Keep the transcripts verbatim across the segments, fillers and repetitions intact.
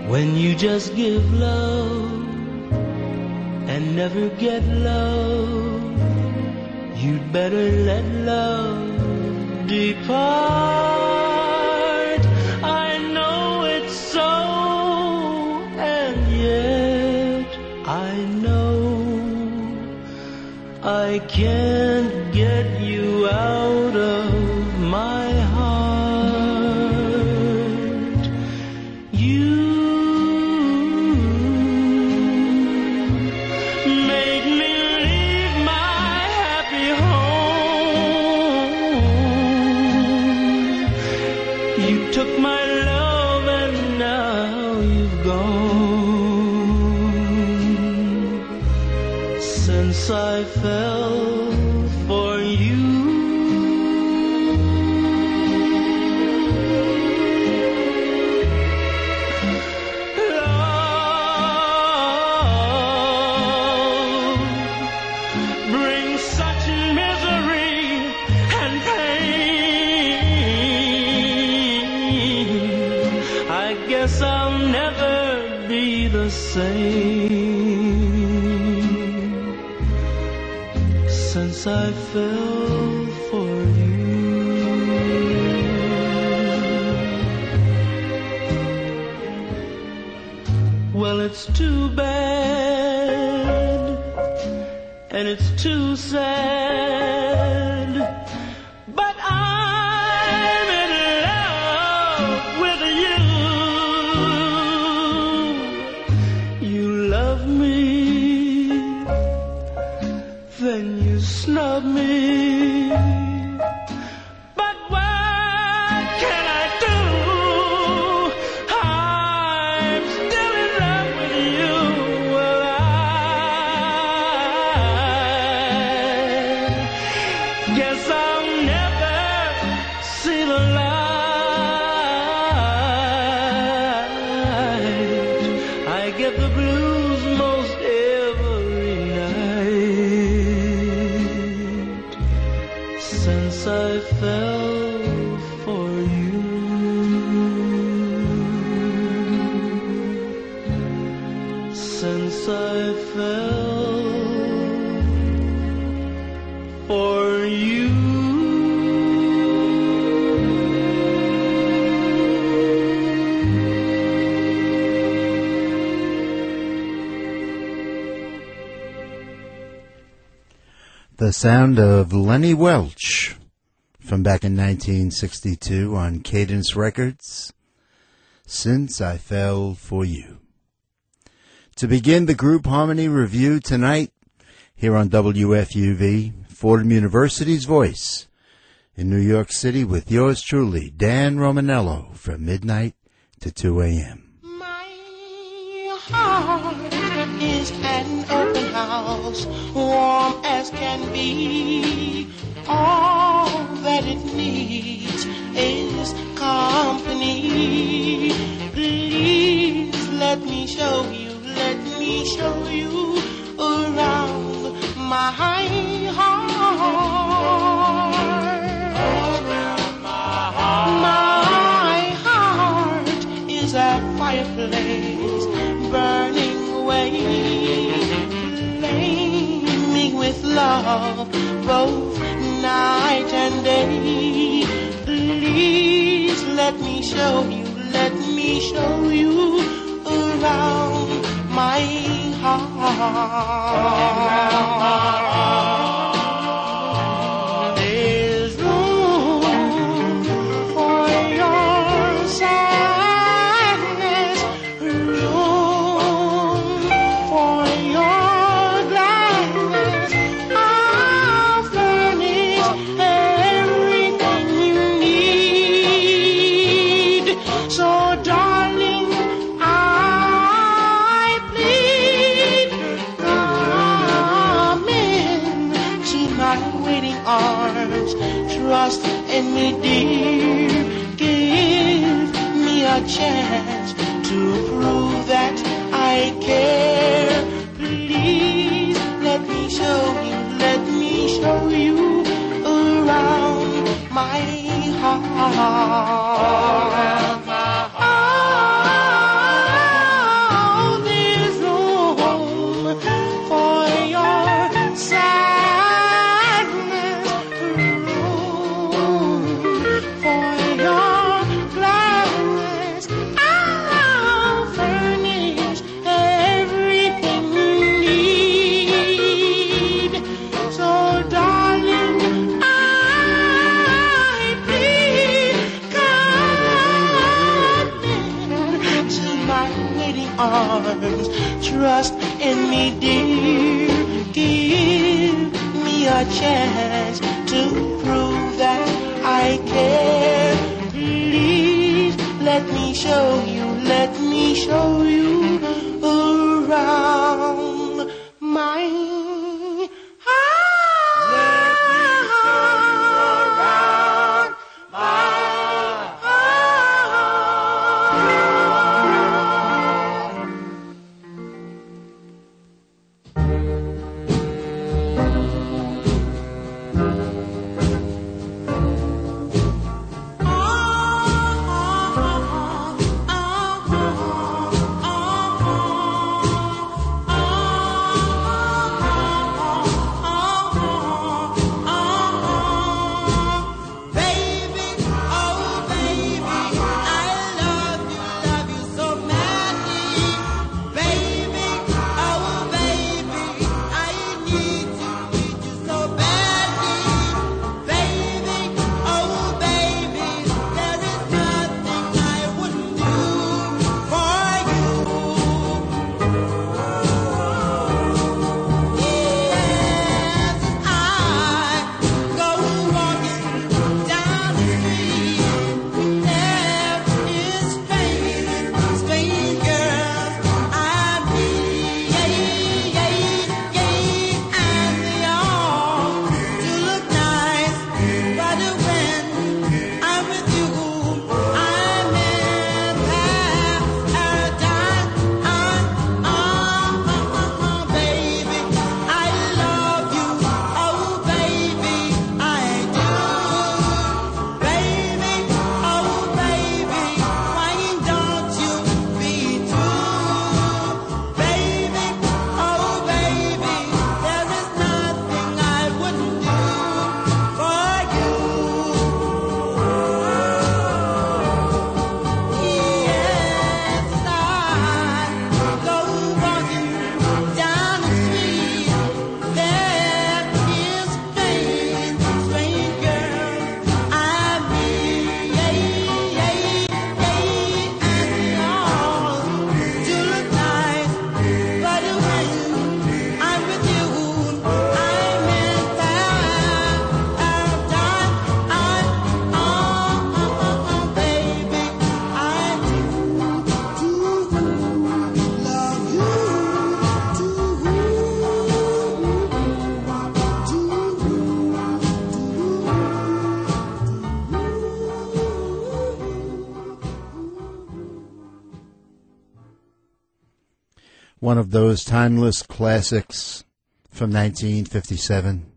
when you just give love and never get love, you'd better let love depart. I know it's so, and yet I know I can't get you out of my heart. You made me leave my happy home. You took my love and now you've gone. Since I fell for you, love brings such misery and pain. I guess I'll never be the same since I fell for you. Well, it's too bad, and it's too sad, but I'm in love with you. You love me, then you snub me, but what can I do? I'm still in love with you. Well, I guess I'll never see the light. I get the blues most every night since I fell for you. Since I fell for you. The sound of Lenny Welch from back in nineteen sixty-two on Cadence Records, Since I Fell for You. To begin the Group Harmony Review tonight, here on W F U V, Fordham University's Voice, in New York City with yours truly, Dan Romanello, from midnight to two a.m. My heart is an open house, warm as can be. All that it needs is company. Please let me show you, let me show you around my heart. Around my heart. My heart is a fireplace burning away, flaming with love both night and day. Please let me show you, let me show you around my heart. Around my heart. There's room for your sadness, room for your gladness. I'll furnish everything you need. So darling, I plead, come into my waiting arms. Trust in me, dear. Give me a chance to prove that I care. Please let me show you, let me show you around my heart. Around my heart. arms. Trust in me, dear. Give me a chance to prove that I care. Please let me show you, let me show you around my heart. Let me show you around my one of those timeless classics from nineteen fifty-seven.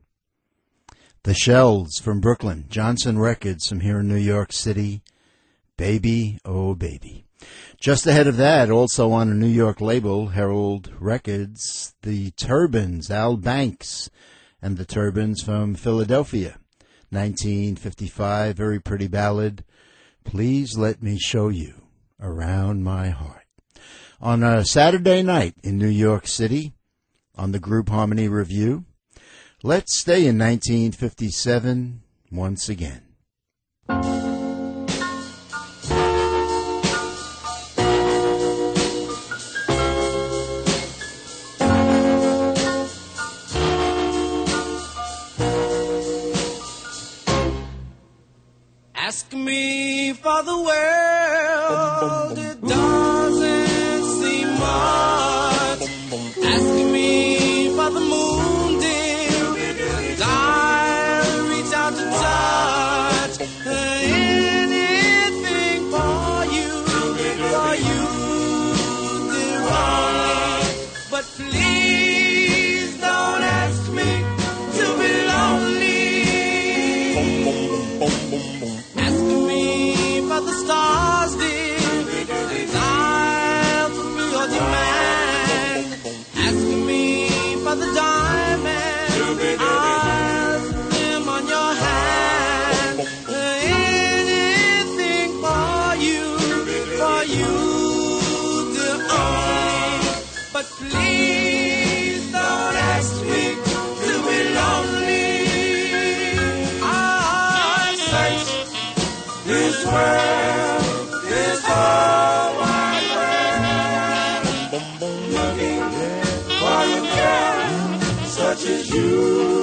The Shells from Brooklyn, Johnson Records from here in New York City, Baby, Oh Baby. Just ahead of that, also on a New York label, Herald Records, the Turbans, Al Banks and the Turbans from Philadelphia, nineteen fifty-five, very pretty ballad, Please Let Me Show You Around My Heart. On a Saturday night in New York City, on the Group Harmony Review, let's stay in nineteen fifty-seven once again. Ask me for the world, it doesn't seem much. Ask me for the moon, dear, and I'll reach out to touch anything for you, for you, dear only. But please don't ask me to be lonely. Ask me for the stars. much as you.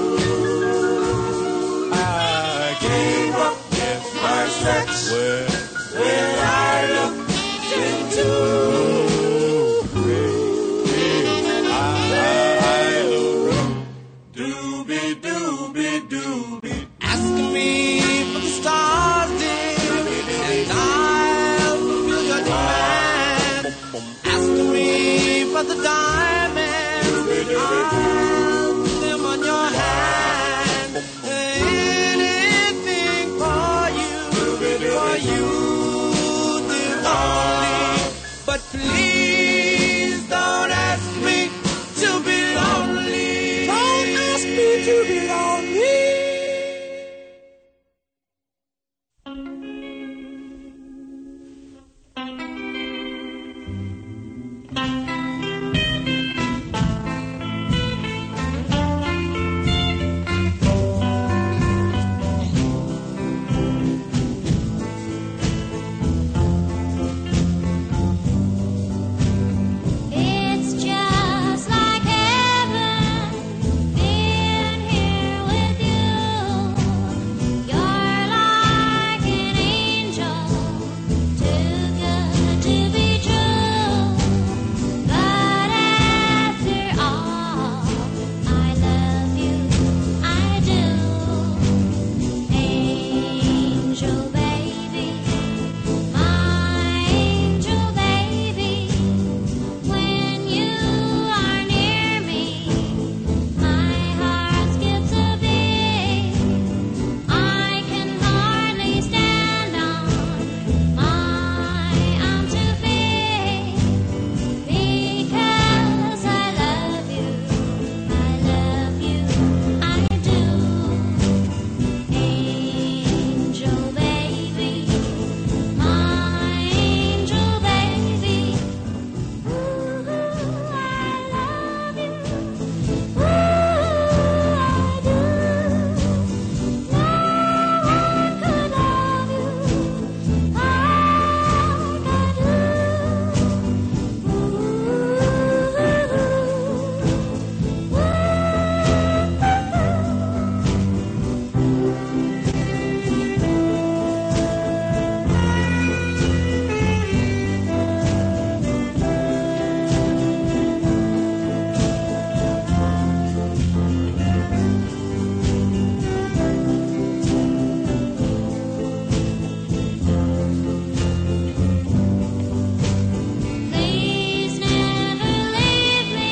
I gave up my sex when I looked into doobie doobie doobie. Ask me for the stars, dear, and I'll fulfill your demand. Ask me for the diamonds, I'll put them on your hand. Anything for you, for you, dear only. But please don't ask me to be lonely. Don't ask me to be lonely. It's just like heaven being here with you. You're like an angel, too good to be true. But after all, I love you, I do. Angel baby, my angel baby. When you are near me, my heart skips a beat. I can hardly stand on my own two feet because I love you, I love you, I do. Angel baby, my angel baby. Ooh, I love you. Ooh, I do. No one could love you like I do. Please never leave me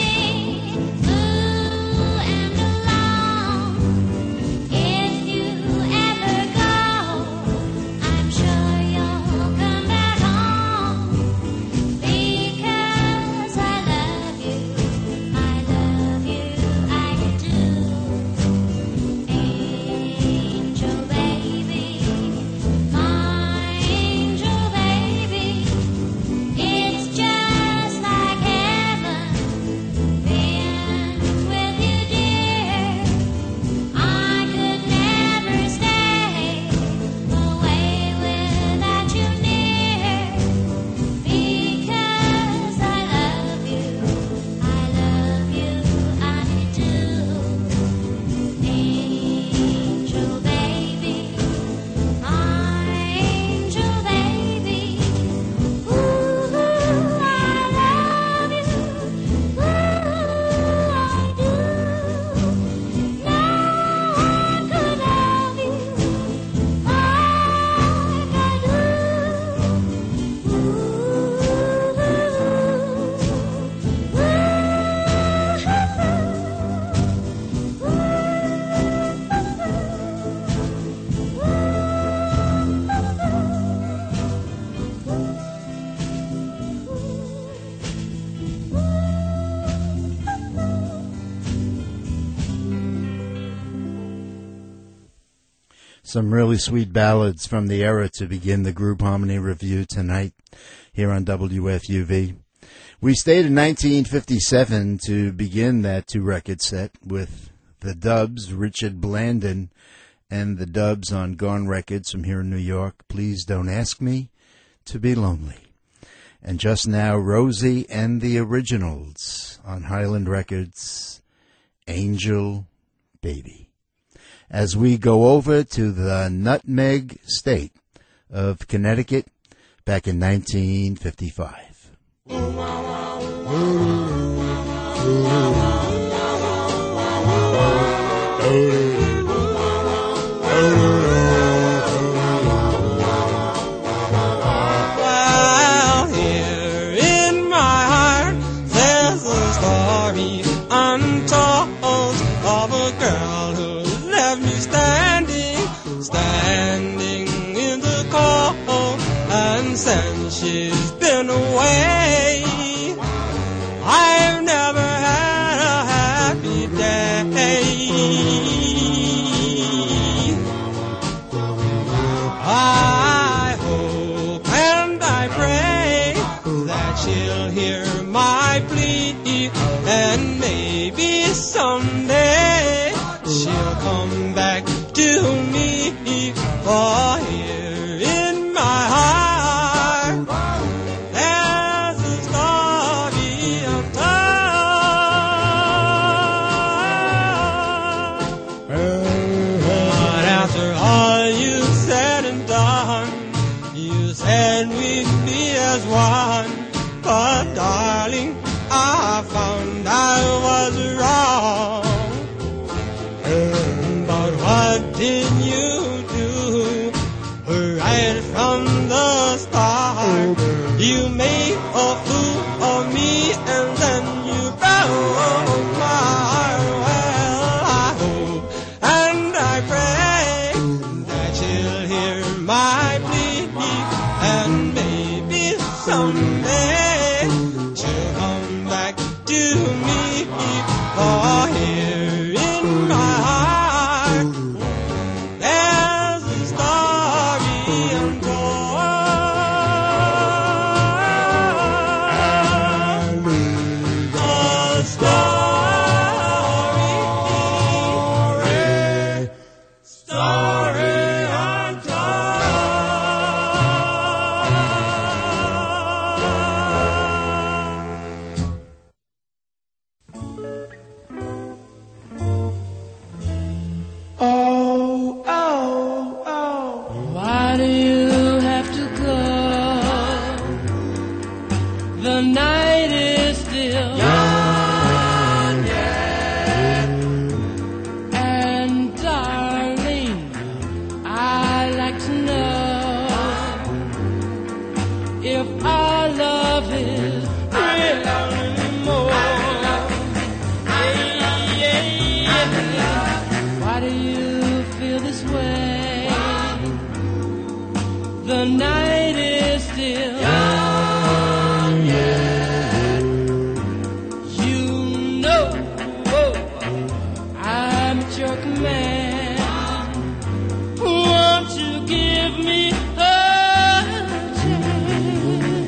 blue and alone. If you ever go, I'm sure you'll come back home because I love you, I love you, I do. Angel baby, my angel baby. It's just like heaven being with you, dear. I could never stay away without you near because I love you, I love you, I do. Angel baby, my angel baby. Ooh, I love you. Ooh, I do. No one could love you like I do. Some really sweet ballads from the era to begin the Group Harmony Review tonight here on W F U V. We stayed in nineteen fifty-seven to begin that two-record set with the Dubs, Richard Blandon, and the Dubs on Gone Records from here in New York, Please Don't Ask Me to Be Lonely. And just now, Rosie and the Originals on Highland Records, Angel Baby, as we go over to the Nutmeg State of Connecticut back in nineteen fifty-five. Well, here in my heart there's a story untold of a girl who left me standing, standing in the cold, and since she's been away, I've never had a happy day. I hope and I pray that she'll hear my plea, and maybe someday she'll come back to me. For here in my heart there's a story untold. But after all you said and done, you said we'd be as one. But darling, I found I was wrong. But what did you do right from the start? You made a fool of me and then you broke my heart. Well, I hope and I pray that you'll hear my plea, and maybe someday she'll come back to me. For here in my heart there's a story untold. A story, story Oh, oh, oh. Why do you have to go? The night is still young, yeah. And darling, I'd like to know if our love is real anymore. Yeah, yeah, yeah. Why do you feel this way? The night is still young, yeah. You know, oh, I'm a jerk man. Won't you give me a chance?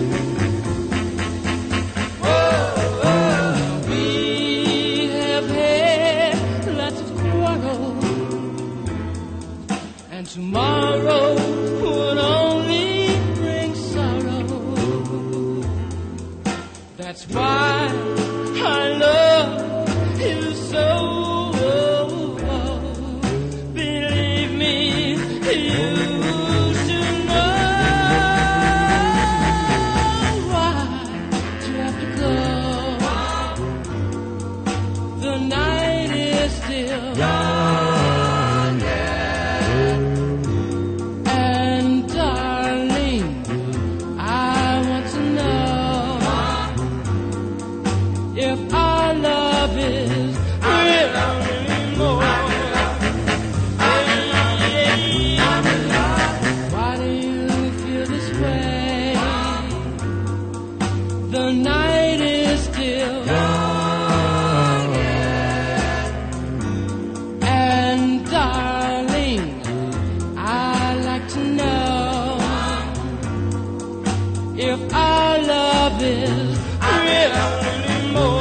Oh, oh, we have had lots of quarrels, and tomorrow would only bring sorrow. That's why I love you so. Believe me, you should know. Why do you have to go? The night is still young, yeah. And darling, I want to know if our love is real anymore. Why do you feel this way? The night is still young, yeah. And darling, I'd like to know if our love is real anymore.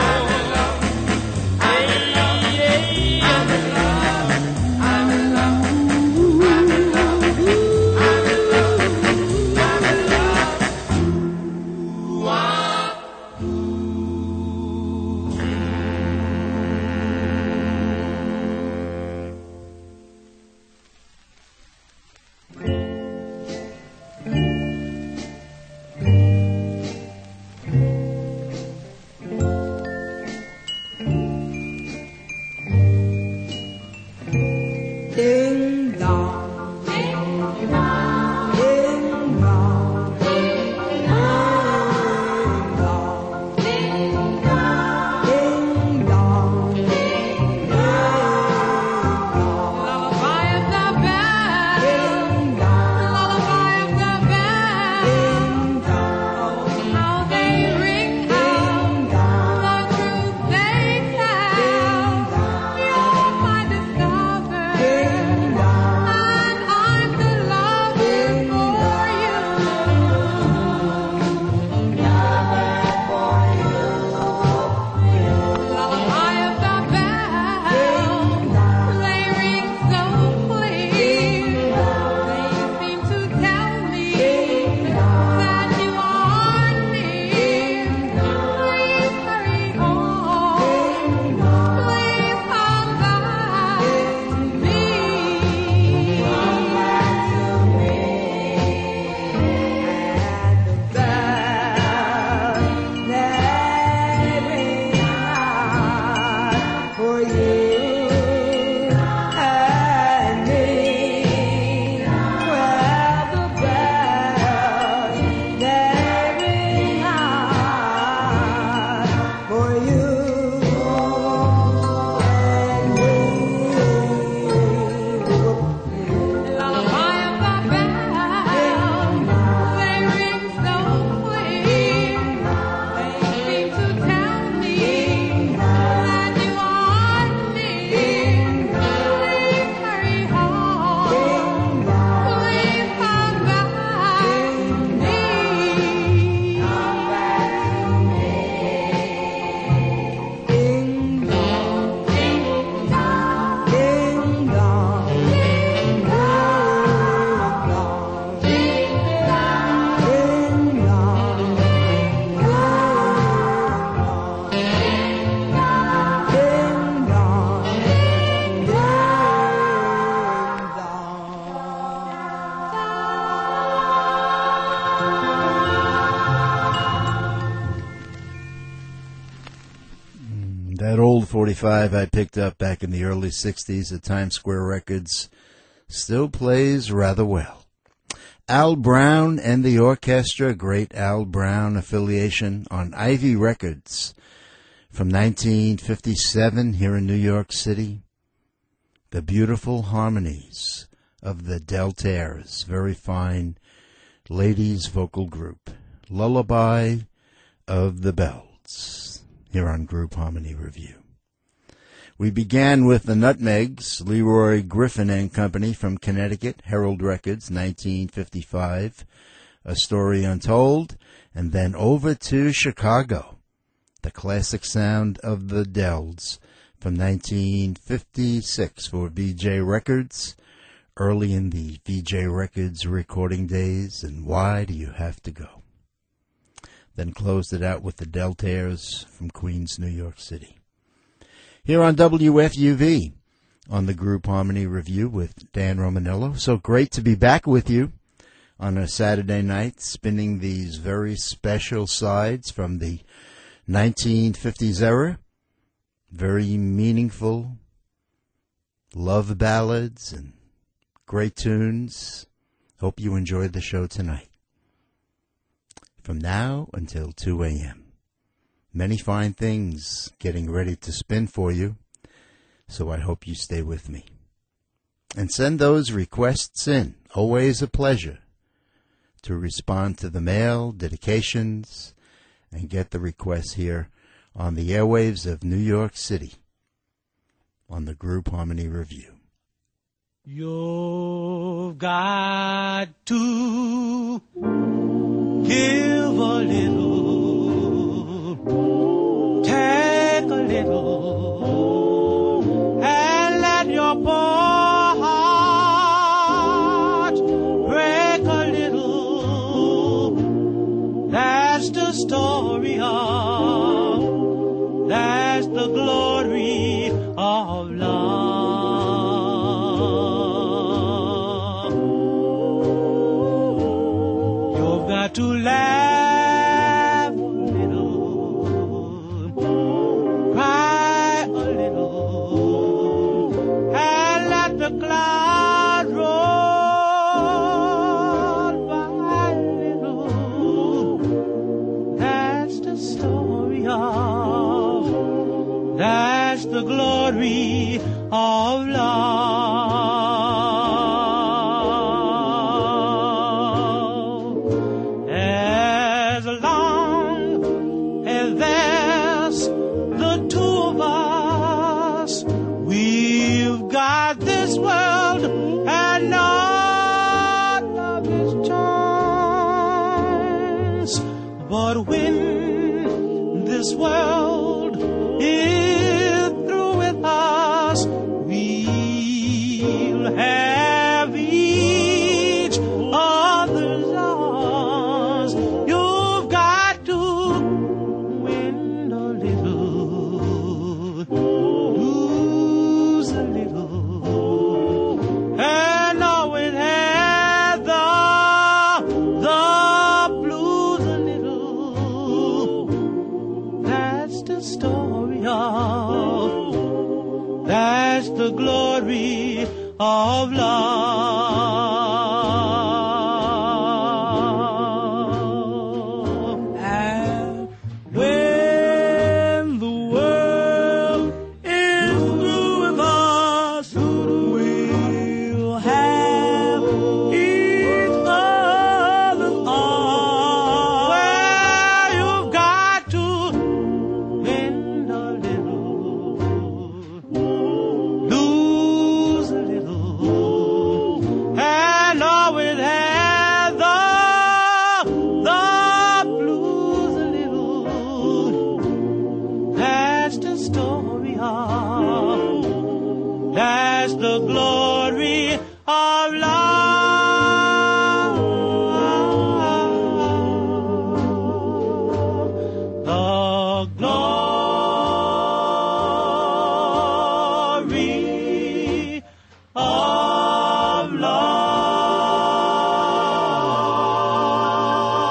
That old forty-five I picked up back in the early sixties at Times Square Records still plays rather well. Al Brown and the Orchestra, great Al Brown affiliation on Ivy Records from nineteen fifty-seven here in New York City. The beautiful harmonies of the Deltaires, very fine ladies vocal group. Lullaby of the Bells, here on Group Harmony Review. We began with the Nutmegs, Leroy Griffin and Company from Connecticut, Herald Records, nineteen fifty-five, A Story Untold, and then over to Chicago, the classic sound of the Dells from nineteen fifty-six for V J Records, early in the V J Records recording days, and Why Do You Have to Go? Then closed it out with the Deltaires from Queens, New York City. Here on W F U V, on the Group Harmony Review with Dan Romanello. So great to be back with you on a Saturday night, spinning these very special sides from the nineteen fifties era. Very meaningful love ballads and great tunes. Hope you enjoyed the show tonight. From now until two a.m. Many fine things getting ready to spin for you, so I hope you stay with me. And send those requests in. Always a pleasure to respond to the mail, dedications, and get the requests here on the airwaves of New York City on the Group Harmony Review. You've got to give a little, take a little, and let your poor heart break a little. That's the story of, that's the glory of love. You've got to laugh a little, cry a little, and let the clouds roll by a little. That's the story of, that's the glory of love. As long as there's the two of us, we've got this world and all of its charms. But when this world is through with us, we'll have each other's arms. You've got to win a little, lose a little, and always have the, the blues a little. That's the story of, that's the glory of love. And when the world is through with us, we'll have each other's arms. Well, you've got to win a little, lose a little, and always have the, the blues a little. That's the story of, that's the glory of love. The glory of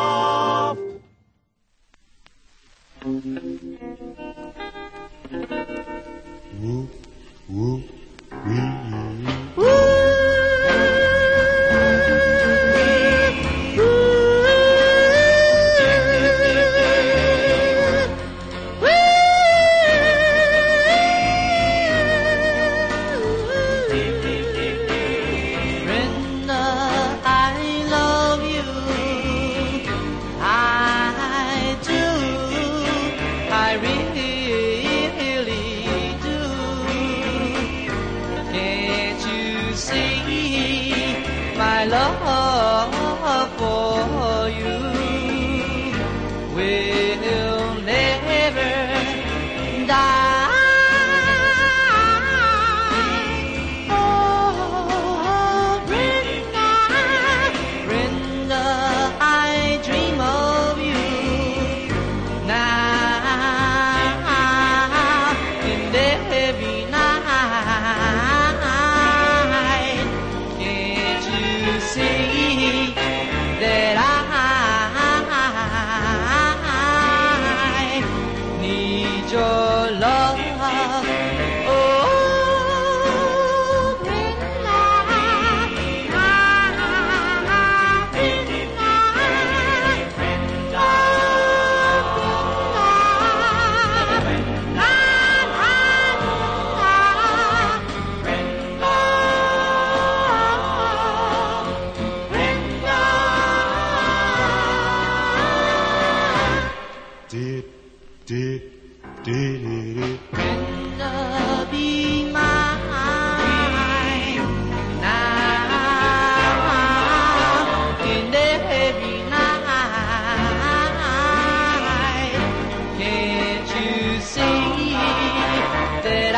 love. woo, woo, wee. Love for you will never die. Oh, Brenda, Brenda, I dream of you now and every night. Can't you see that I need your love? Oh, Brenda, Did, did, did, did. Brenda, be mine now and every night. Can't you see that I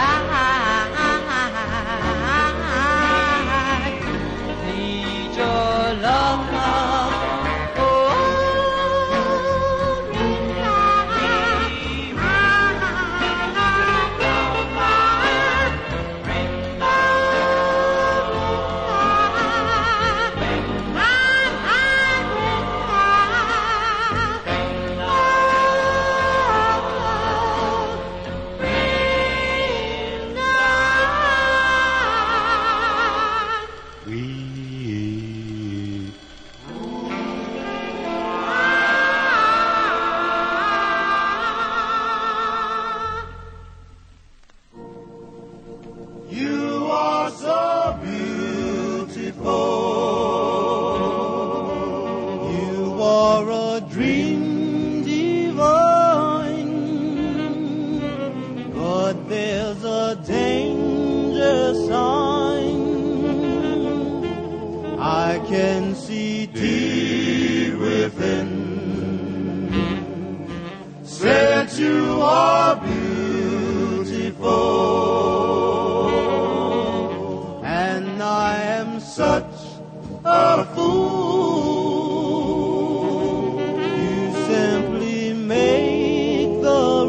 need your love? Oh, We. You are so beautiful. You are a dream divine. But there's a danger sign. I can see deep within. Said you are beautiful, and I am such a fool. You simply make the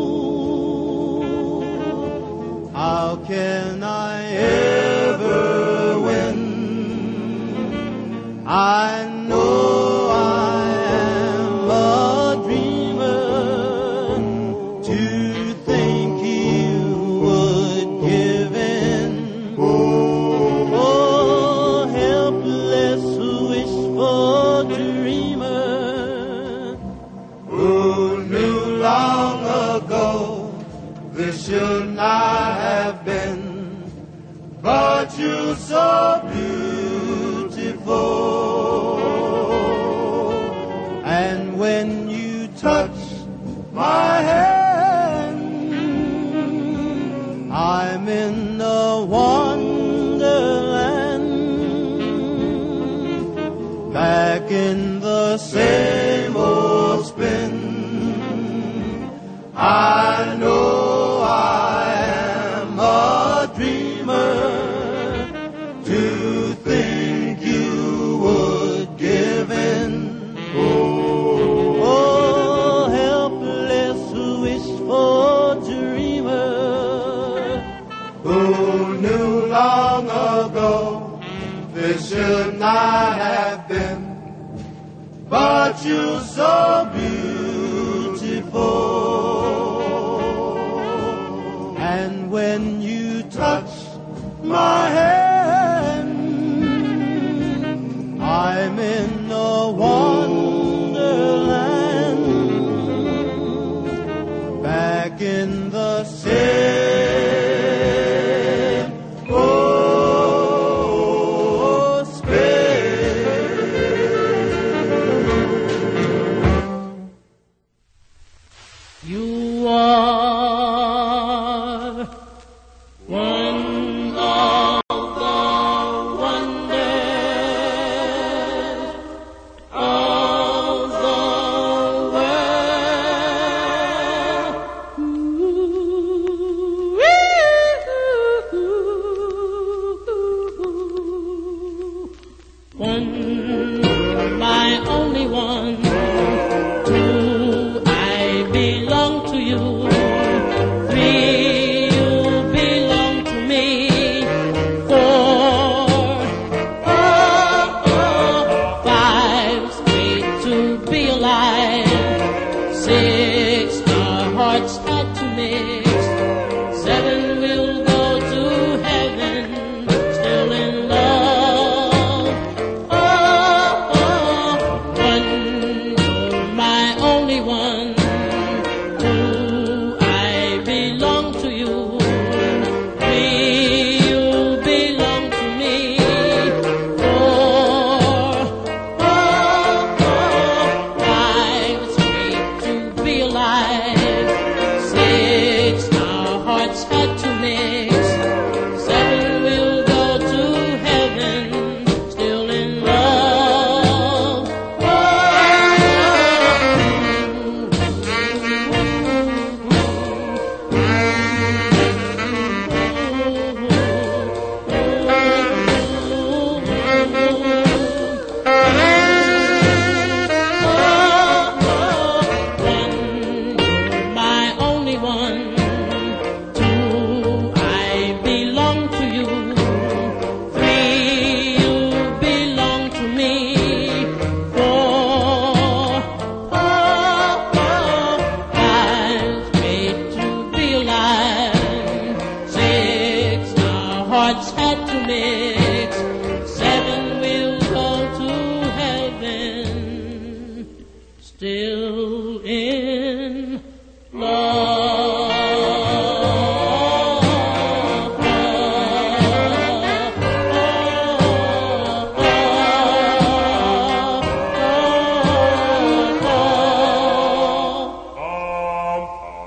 rule. How can I ever win? I know I am a dreamer to think you would give in. Oh, helpless, wishful dreamer who knew long ago this should not have been. But you're so beautiful. And when you touch my hand, I'm in a wonderland, back in the same old spin. I know I am a dreamer to think you would give in. Oh, helpless, wishful dreamer who knew long ago this should not have been. But you're so beautiful, and when in the same old space. You are one of the wonders of the world. Ooh, one, my only one. Two, I belong to you. Three, you belong to me. Four, oh, oh, five's great to be alive. Six, our hearts had to mix. Seven, we'll go to heaven, still in love. Oh, oh, one, you're my only one. Two, I belong to you. Three, you belong to me. Four, oh, oh, five, it's great to be alive. Six, our hearts had to mix. Seven, we'll go to heaven, still in love. Oh, my only one. Two, I belong to you. Three, you belong to me. Four, oh, oh, five, great to be alive. Six, our hearts had to mix. Seven, we'll go to heaven, still in love.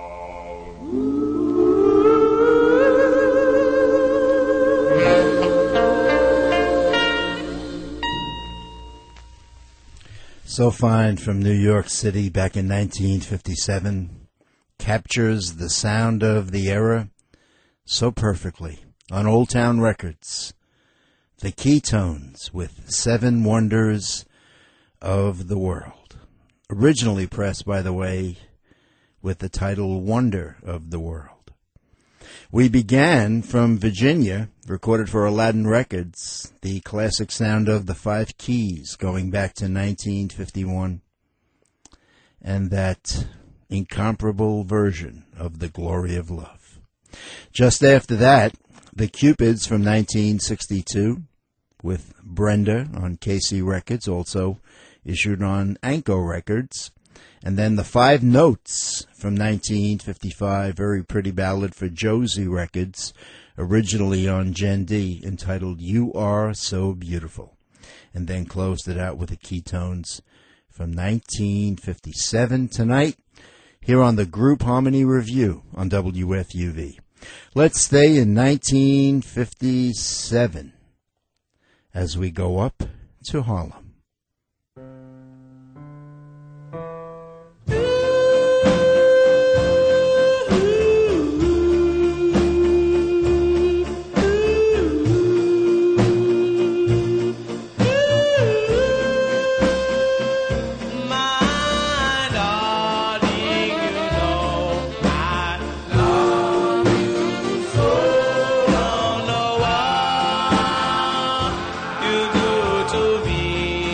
So Fine from New York City back in nineteen fifty-seven captures the sound of the era so perfectly on Old Town Records. The Keytones with Seven Wonders of the World. Originally pressed, by the way, with the title Wonder of the World. We began from Virginia, recorded for Aladdin Records, the classic sound of the Five Keys going back to nineteen fifty-one, and that incomparable version of The Glory of Love. Just after that, the Cupids from nineteen sixty-two, with Brenda on K C Records, also issued on Anko Records. And then the Five Notes from nineteen fifty-five, very pretty ballad for Josie Records, originally on Gen D, entitled You Are So Beautiful. And then closed it out with the Keytones from nineteen fifty-seven tonight, here on the Group Harmony Review on W F U V. Let's stay in nineteen fifty-seven as we go up to Harlem. My darling, you know I love you so. Don't know what you do to me.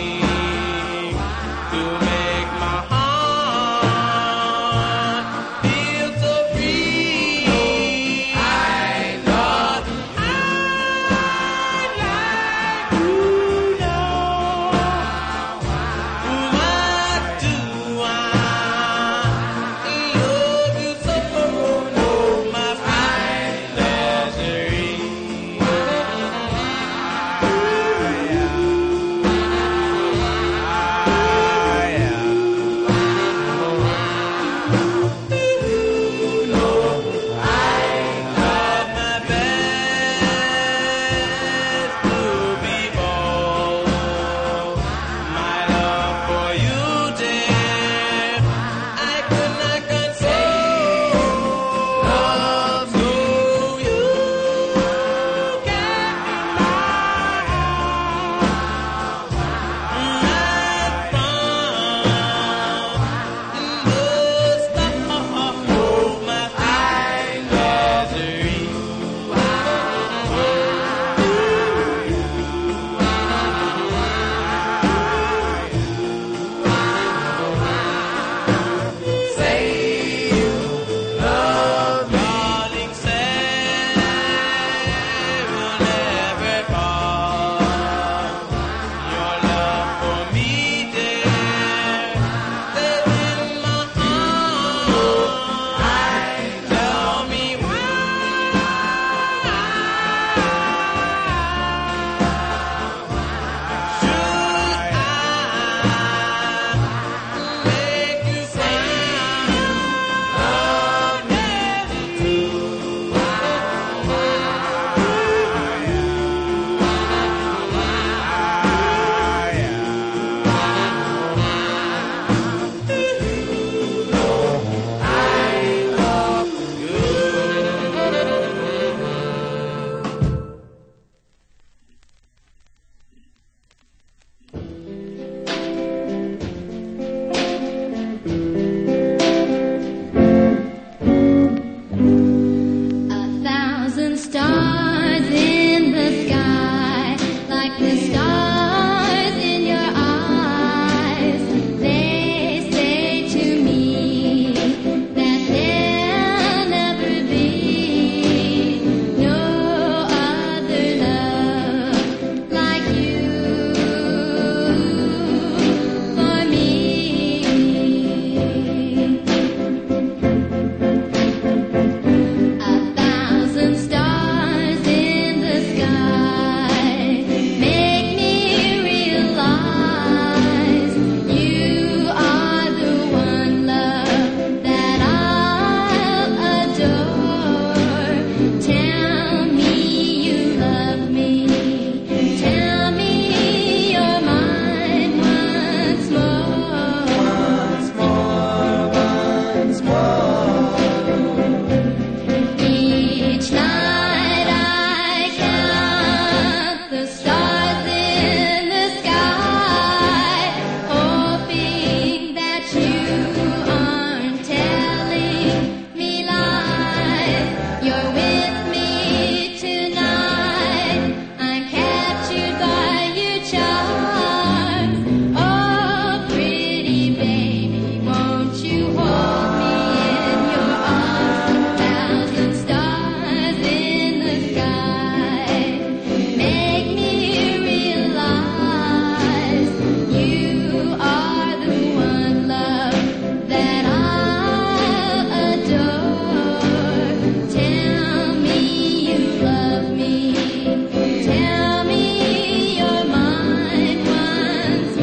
Each night I count the stars in the sky, hoping that you aren't telling me lies. You're with me tonight. I'm captured by your charms. Oh, pretty baby, won't you hold me in your arms? Thousand stars in the sky make me realize you are the one, love, that I'll adore. Tell me you love me. Tell me you're mine once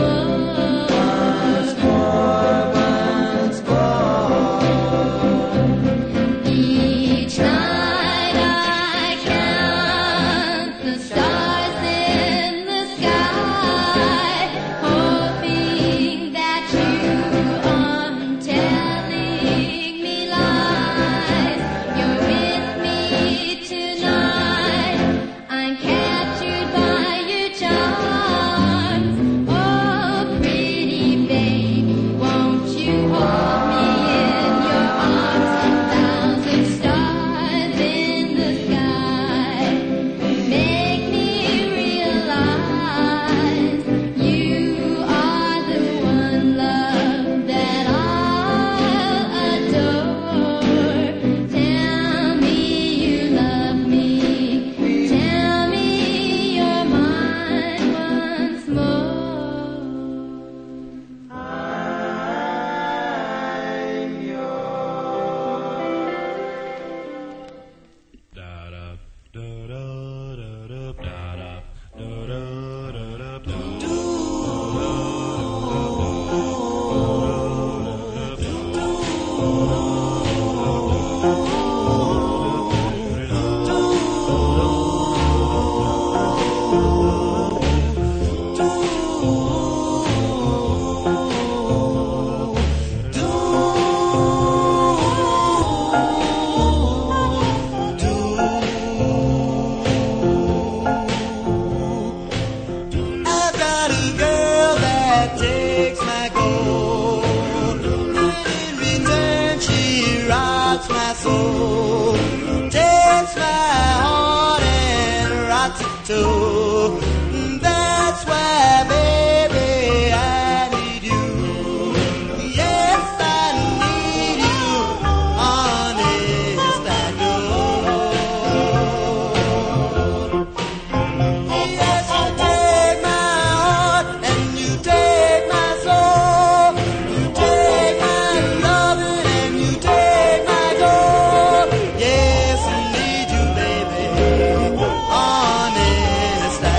more. Each night I count the stars in the sky, hoping that you aren't telling me lies. You're with me tonight. I'm captured by your charms. Oh, pretty baby, won't you hold me in your arms? Thousand stars in the sky make me realize you are the one, love, that I'll adore. Tell me you love me. Tell me you're mine once more. I've got a girl that takes my gold. In return, she rocks my soul, takes my heart and rocks it too. That's why, baby, I need you. Yes, I need you. Honest, I do. Yes, you take my heart and you take my soul. You take my loving and you take my gold. Yes, I need you, baby. Honest, I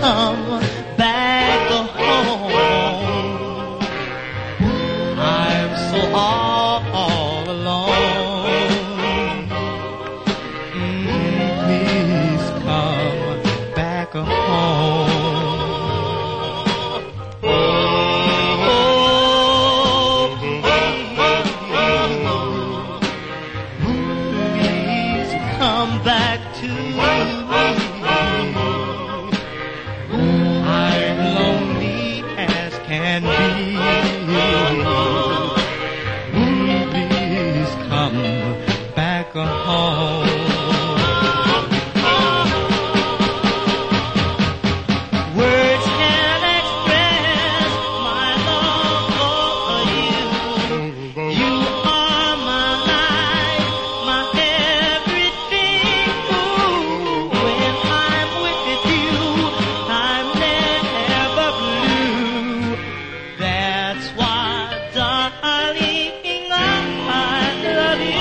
come back home. I'm so all, all alone. Mm, please come back home. Oh, please come back to me. I'm lonely as can be. Please come back home. Words can't express my love for you. You are my life, my everything. Ooh, when I'm with you, I'm never blue. That's why, darling, I love you.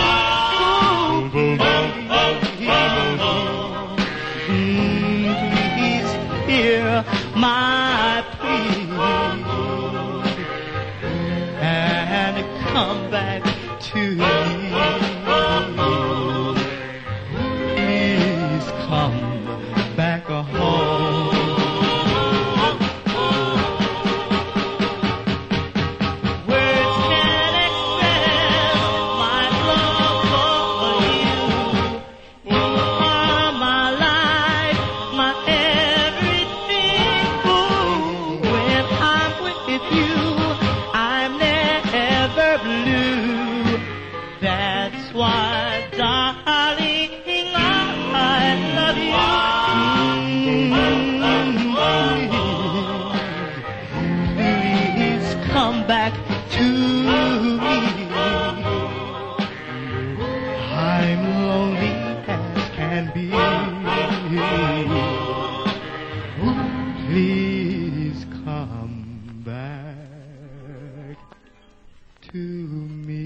Mm, please hear my plea and come back to me. Please come back home. Words can't express my love for you. You are my life, my everything. Ooh, when I'm with you, I'm never blue. That's why, darling, I love you. Mm, please come back to me. I'm lonely as can be. Please come back to me.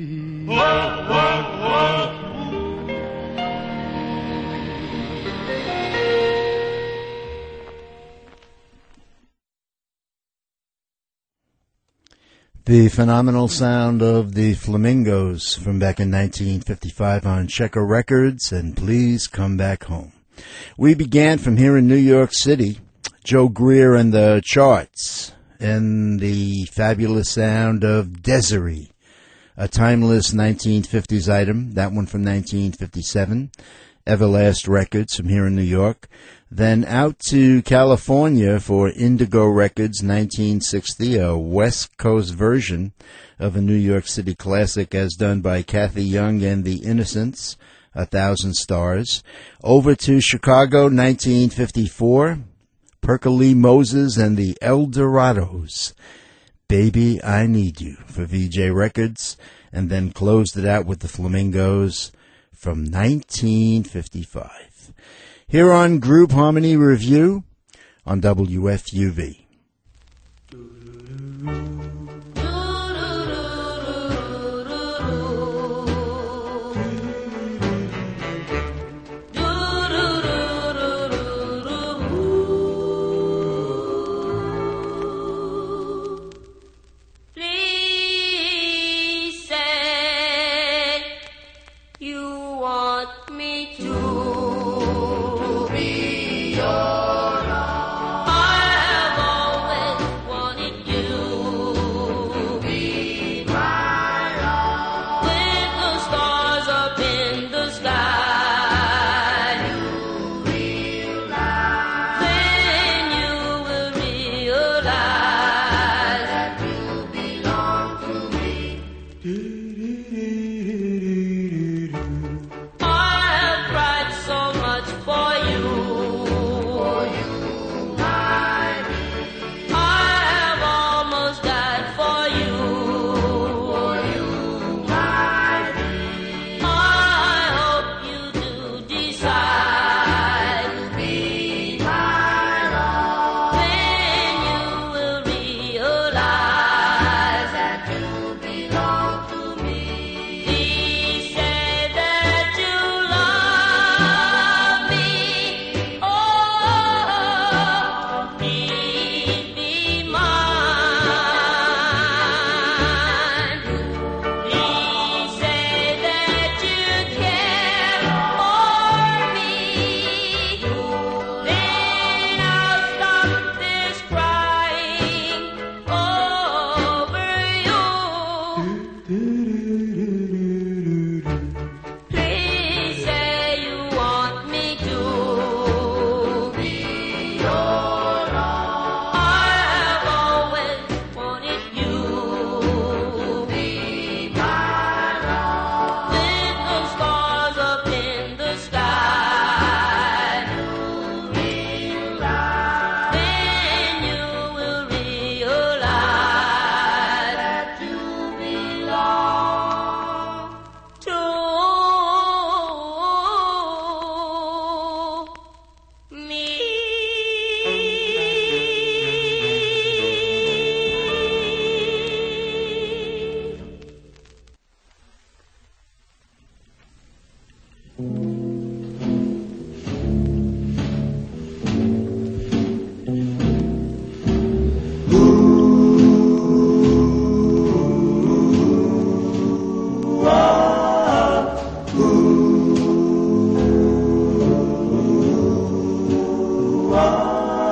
The phenomenal sound of the Flamingos from back in nineteen fifty-five on Checker Records, and Please Come Back Home. We began from here in New York City, Joe Greer and the Charts, and the fabulous sound of Desiree, a timeless nineteen fifties item, that one from nineteen fifty-seven, Everlast Records from here in New York. Then out to California for Indigo Records, nineteen sixty, a West Coast version of a New York City classic as done by Kathy Young and the Innocents, A Thousand Stars. Over to Chicago, nineteen fifty-four, Perkele Moses and the Eldorados, Baby I Need You for V J Records, and then closed it out with the Flamingos from nineteen fifty-five. Here on Group Harmony Review on W F U V. Please say you want me to be your love. I have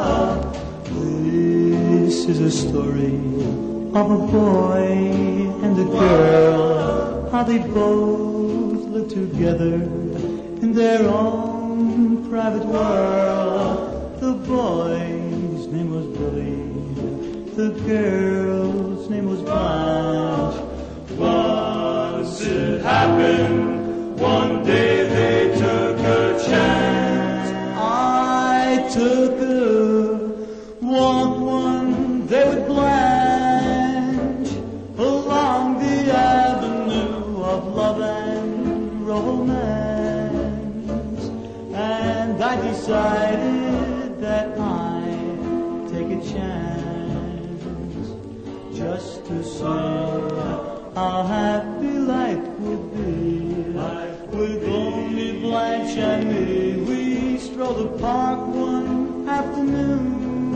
This is a story of a boy and a girl, how they both live together in their own private world. The boy's name was Billy, the girl's name was Blanche. Once it happened, one day they took a chance. I took a walk one day with Blanche along the avenue of love and romance, and I decided that I'd take a chance just to see how happy life would be. Life with only Blanche and me. We strolled the park one afternoon,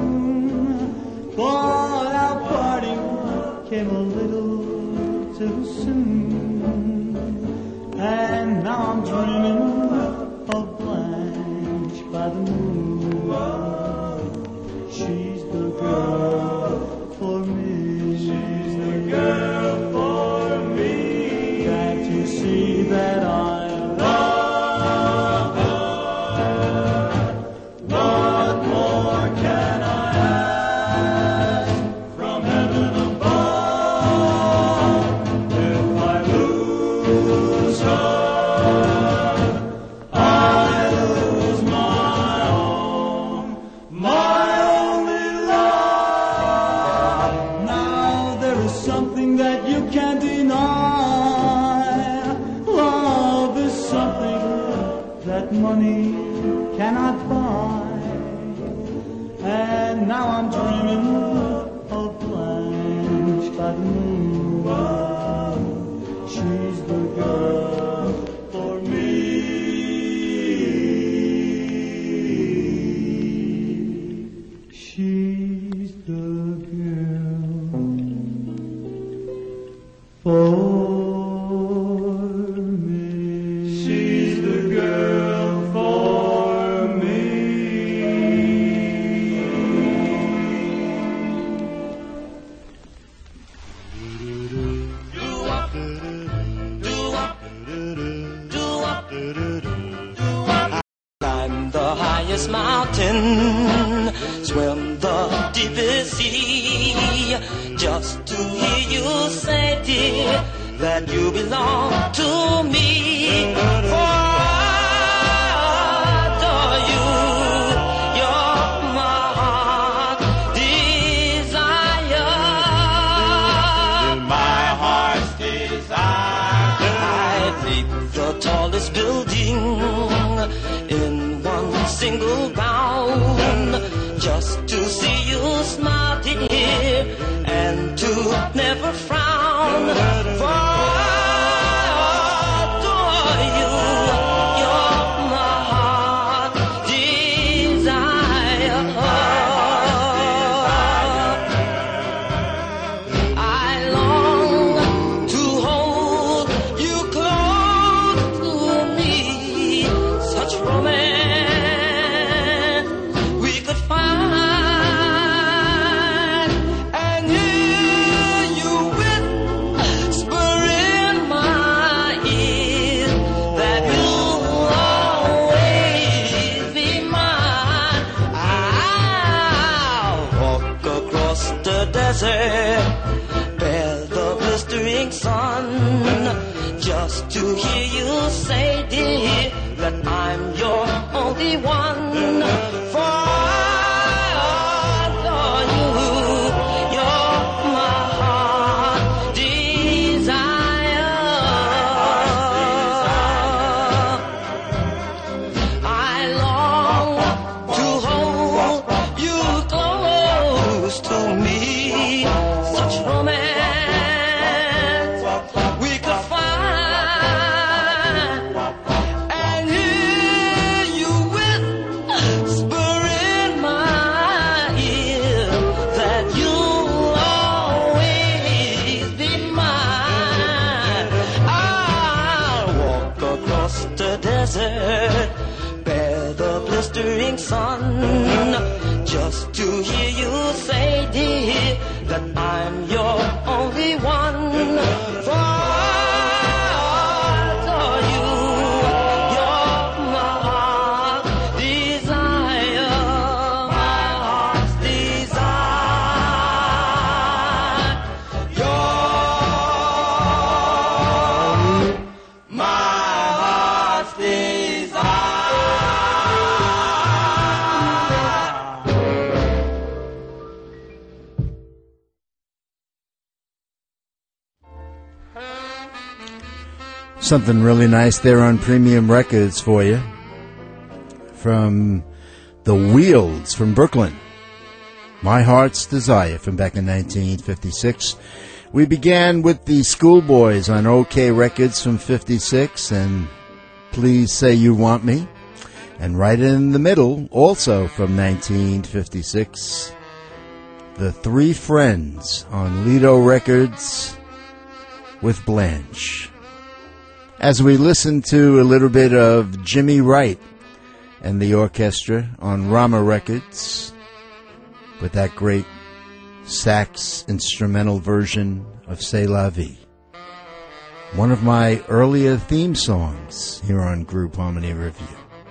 but our parting came a little too soon. And now I'm dreaming of Blanche by the moon. She's the girl for me. She's the girl for me. Can't you see that I love her? What more can I ask from heaven above? If I lose her, I lose my own, my only love. Now there is something that you can't deny. Love is something that money cannot buy. And now I'm dreaming of Blanche by the moon. She's the girl for me. She's the girl for me. She's the girl for me. Climb the highest mountain, swim the deepest sea, just to hear you say, dear, that you belong to me. For I adore you, you're my heart desire. My heart's desire. I'd leap the tallest building in one single bound, just to see you smile, dear, and to never frown. For I adore you, you're my heart desire. I long to hold you close to me, such romance we could find, and hear you whisper in my ear that you'll always be mine. I'll walk across the desert, bear the blistering sun, just to hear you say, dear, that I'm your only one. For I adore you, you're my heart desire. I long to hold you close to me, such romance we could find, and hear you whisper in my ear that you'll always be mine. I'll walk across the desert, bear the blistering sun, just just to hear you say, dear, that I'm your only one. For I adore you. You're my heart's desire, my heart's desire. You're my heart's desire. Something really nice there on Premium Records for you. From The Wheels from Brooklyn. My Heart's Desire from back in nineteen fifty-six. We began with the Schoolboys on OK Records from fifty-six and Please Say You Want Me. And right in the middle, also from nineteen fifty-six, The Three Friends on Lido Records with Blanche. As we listen to a little bit of Jimmy Wright and the orchestra on Rama Records with that great sax instrumental version of C'est La Vie. One of my earlier theme songs here on Group Harmony Review.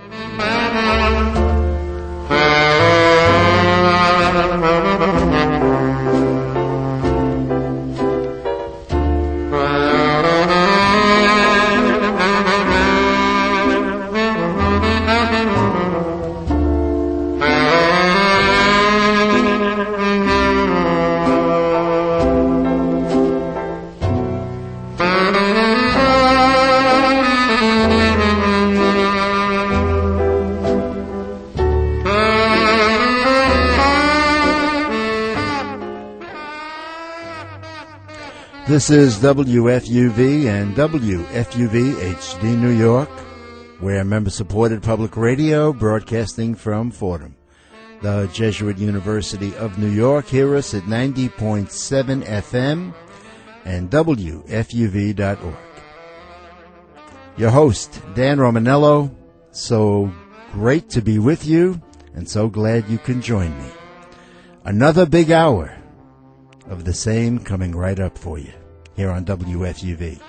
This is W F U V and W F U V H D New York. We're member-supported public radio broadcasting from Fordham. The Jesuit University of New York. Hear us at ninety point seven F M and W F U V dot org. Your host, Dan Romanello. So great to be with you and so glad you can join me. Another big hour of the same coming right up for you here on W F U V.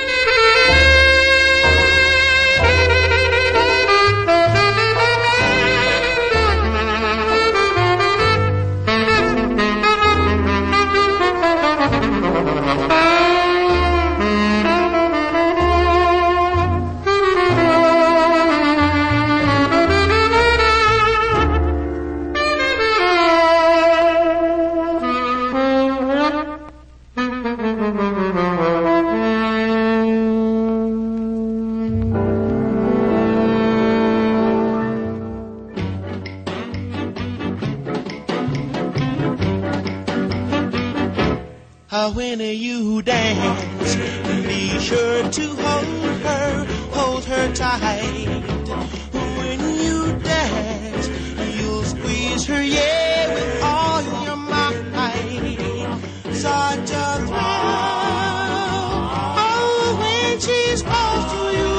When you dance, be sure to hold her, hold her tight. When you dance, you'll squeeze her, yeah, with all your might. Such a thrill, oh, when she's close to you.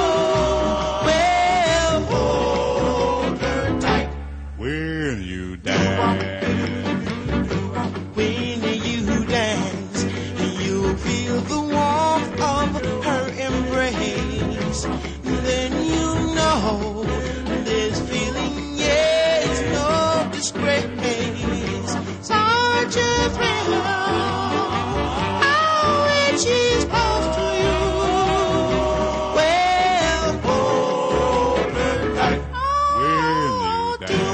Well, hold her tight. When you dance. Then you know this feeling, yeah, it's no disgrace. Such a thrill, oh, when she's close to you. Well, hold her tight. Oh,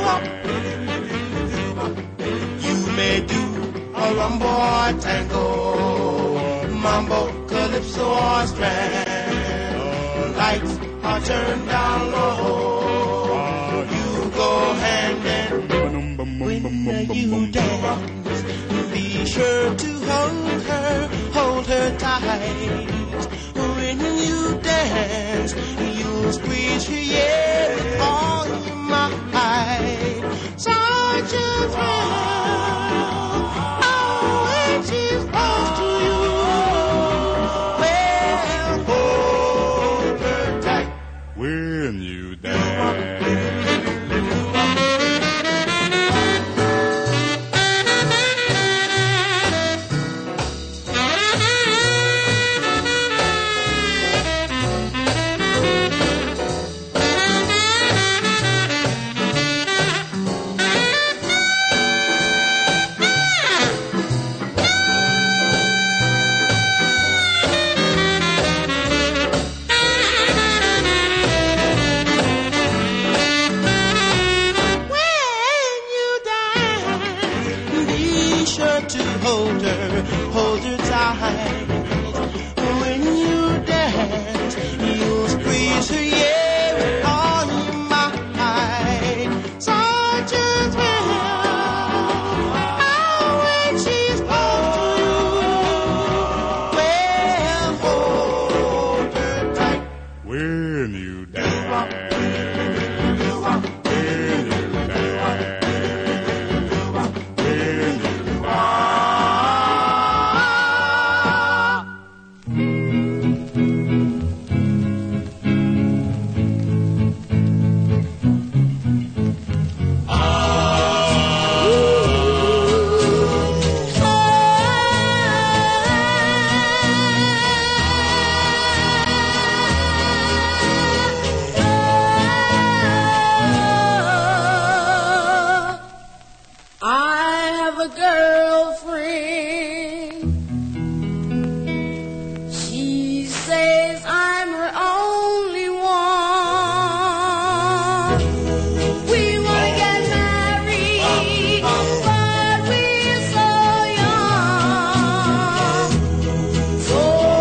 do you may do a rumba or tango, mambo, calypso or strand. Lights are turned down low. You go hand in when you dance. Be sure to hold her, hold her tight. When you dance, you'll squeeze her, yeah, with all your might. Such a thrill, oh, when she's close to you. When you dance. sure to hold her, hold her tight. When you dance, you'll squeeze her, yeah, with all your might. Sergeant will, oh, when she's close to you, well, hold her tight. When you dance, when you dance, when you dance. I have a girlfriend. She says I'm her only one. We wanna get married, but we're so young, so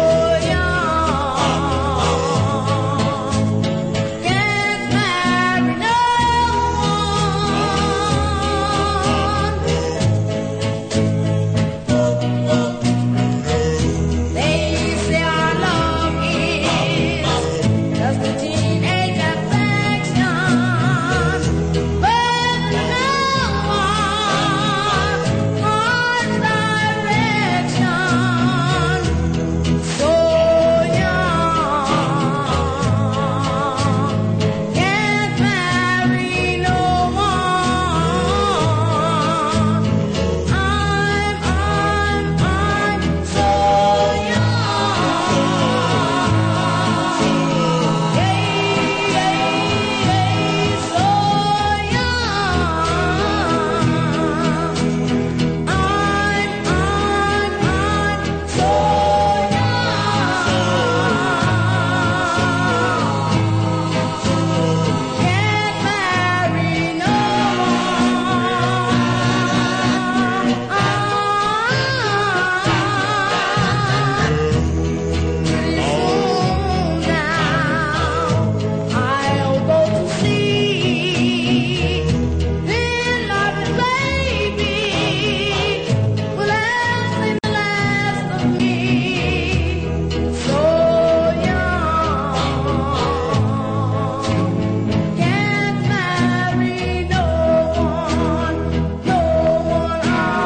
young. Can't marry no one. They say our love is just a teenage affection, but no one wants direction. So young, can't marry no one. I'm, I'm, I'm so young. Yeah, yeah, so young. I'm, I'm, I'm so young. Can't marry no one. Soon now I'll go to sleep. Then love and baby will last and last of me. So young, can't marry no one, no one.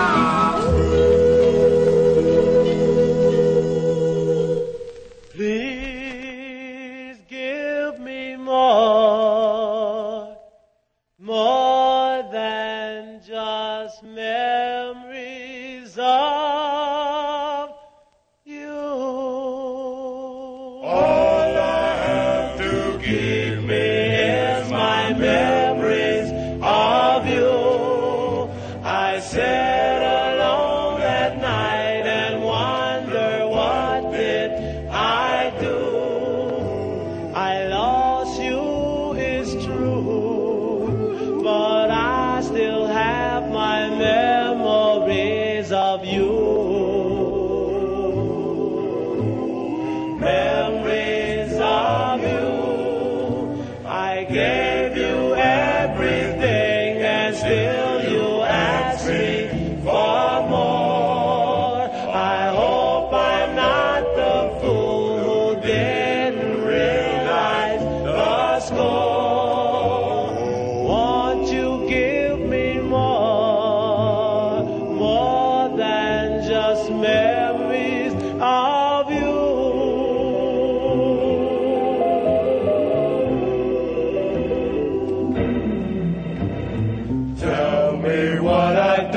Please give me more, more than just memories of you. All I have to give me is my memories of you. I sat alone at night and wonder what did I do. I lost you, is true, but I still have my memories of you. Memories of you. I gave you everything and still you ask me for more. I hope I'm not the fool who didn't realize the score. Won't you give me more, more than just memories of you? Tell me what I've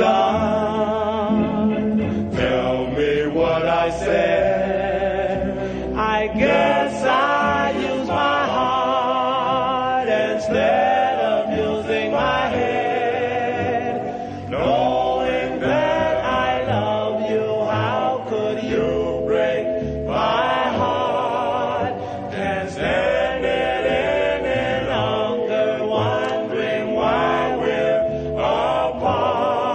done. Tell me what I said. I guess I used my heart instead of using my head. Knowing that I love you, how could you break my heart? Can't stand it any longer, wondering why we're apart.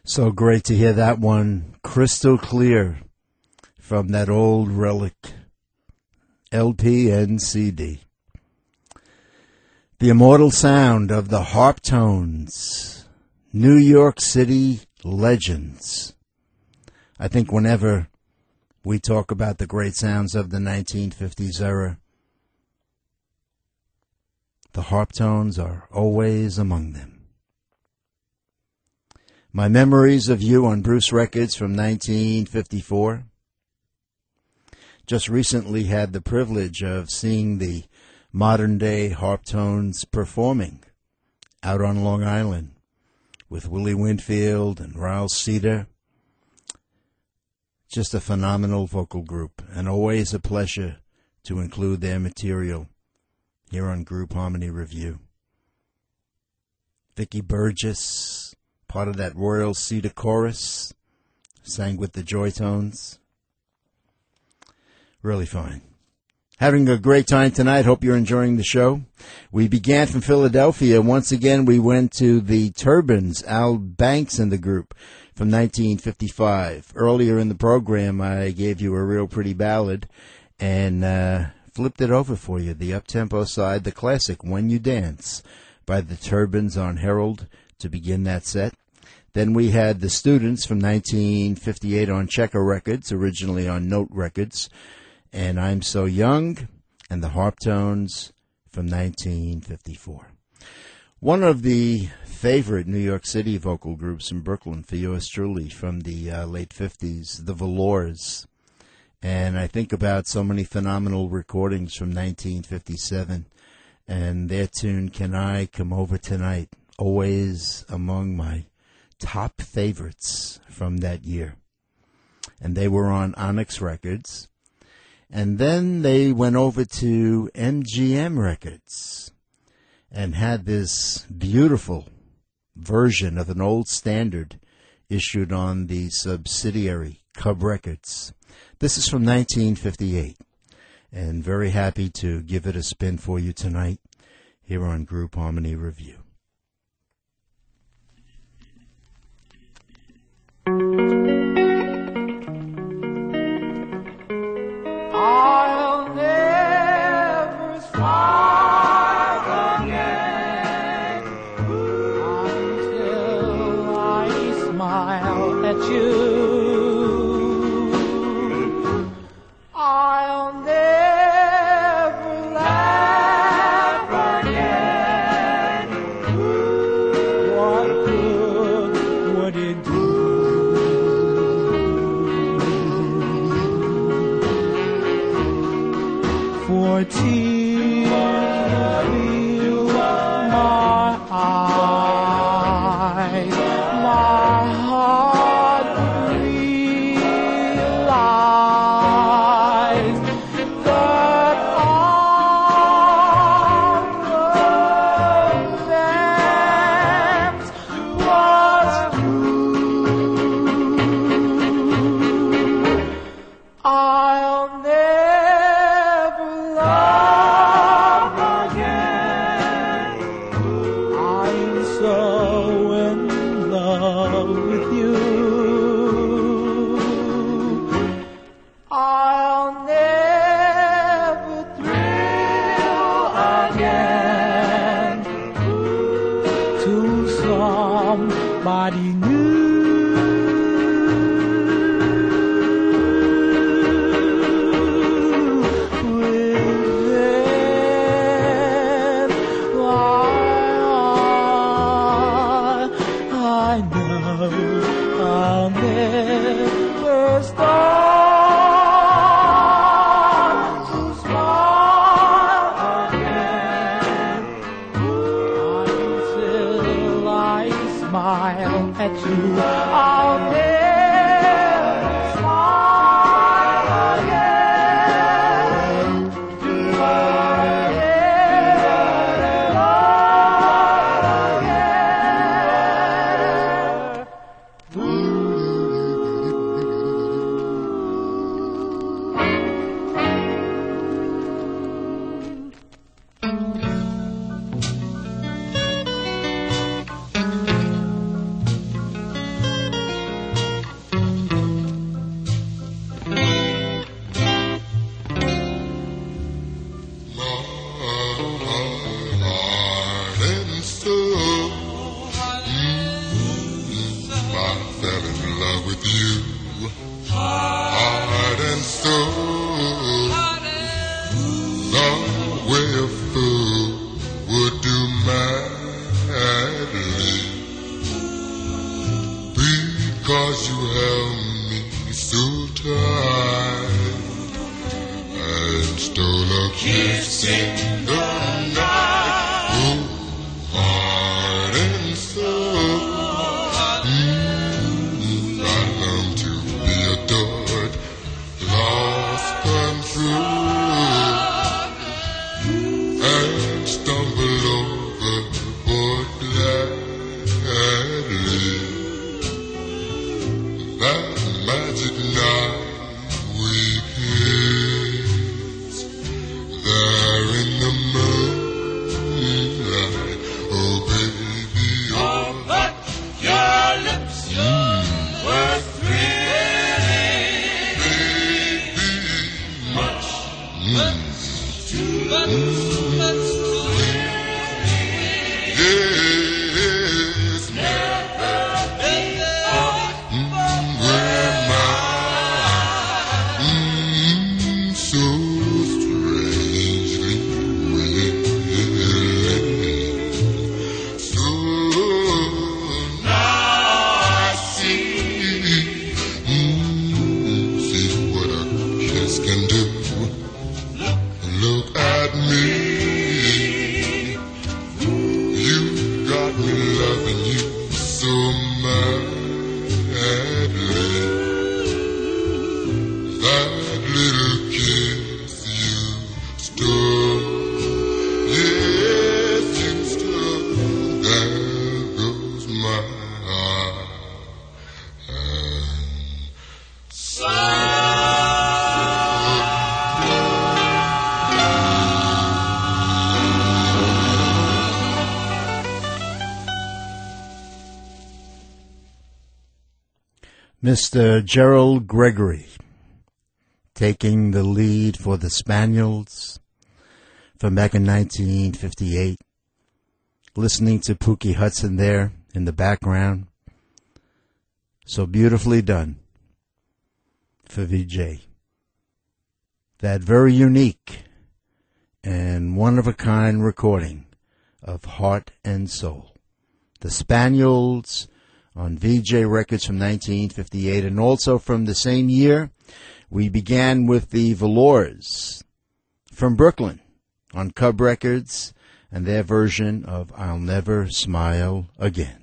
So great to hear that one crystal clear from that old relic L P and C D. The immortal sound of the harp tones, New York City legends. I think whenever we talk about the great sounds of the nineteen fifties era, the harp tones are always among them. My memories of you on Bruce Records from nineteen fifty-four. Just recently had the privilege of seeing the modern-day harp tones performing out on Long Island with Willie Winfield and Riles Cedar. Just a phenomenal vocal group, and always a pleasure to include their material here on Group Harmony Review. Vicki Burgess, part of that Royal Cedar Chorus, sang with the Joy Tones. Really fine. Having a great time tonight. Hope you're enjoying the show. We began from Philadelphia. Once again, we went to the Turbans, Al Banks and the group, from nineteen fifty-five. Earlier in the program, I gave you a real pretty ballad and uh, flipped it over for you. The up-tempo side, the classic When You Dance by the Turbans on Herald to begin that set. Then we had the Students from nineteen fifty-eight on Checker Records, originally on Note Records, and I'm So Young, and the Harp Tones from nineteen fifty-four. One of the favorite New York City vocal groups in Brooklyn for yours truly from the uh, late fifties, the Velours. And I think about so many phenomenal recordings from nineteen fifty-seven, and their tune, Can I Come Over Tonight, always among my top favorites from that year. And they were on Onyx Records. And then they went over to M G M Records and had this beautiful version of an old standard issued on the subsidiary Cub Records. This is from nineteen fifty-eight, and very happy to give it a spin for you tonight here on Group Harmony Review. I'll never smile again until I smile at you. I'll never laugh again. What good would it do? For tears fill my eyes, my heart realized that all romance was true. I'll never love again. I'm so in love with you. I'll never thrill again to somebody new. Within my heart, I know I'll never start to smile again until I smile at you. I'll never smile again. I'll never love again. 'cause you held me so tight and stole a kiss in the night. Oh, heart and soul. Mm, I long to be adored, lost control, and stumble overboard gladly. That magic night we kissed there in the moonlight. Oh baby, oh, but your lips were thrilling, baby, much, much too much, much too yes, never before were mine, mm, so strangely willing. So now I see, mm, see what a kiss can do. Look at me, you got me loving you so madly. That little kiss you stole, yes you stole. There goes my heart and soul. Mister Gerald Gregory taking the lead for the Spaniels from back in nineteen fifty-eight. Listening to Pookie Hudson there in the background. So beautifully done for V J. That very unique and one-of-a-kind recording of Heart and Soul. The Spaniels on V J Records from nineteen fifty-eight, and also from the same year, we began with the Velours from Brooklyn on Cub Records and their version of I'll Never Smile Again.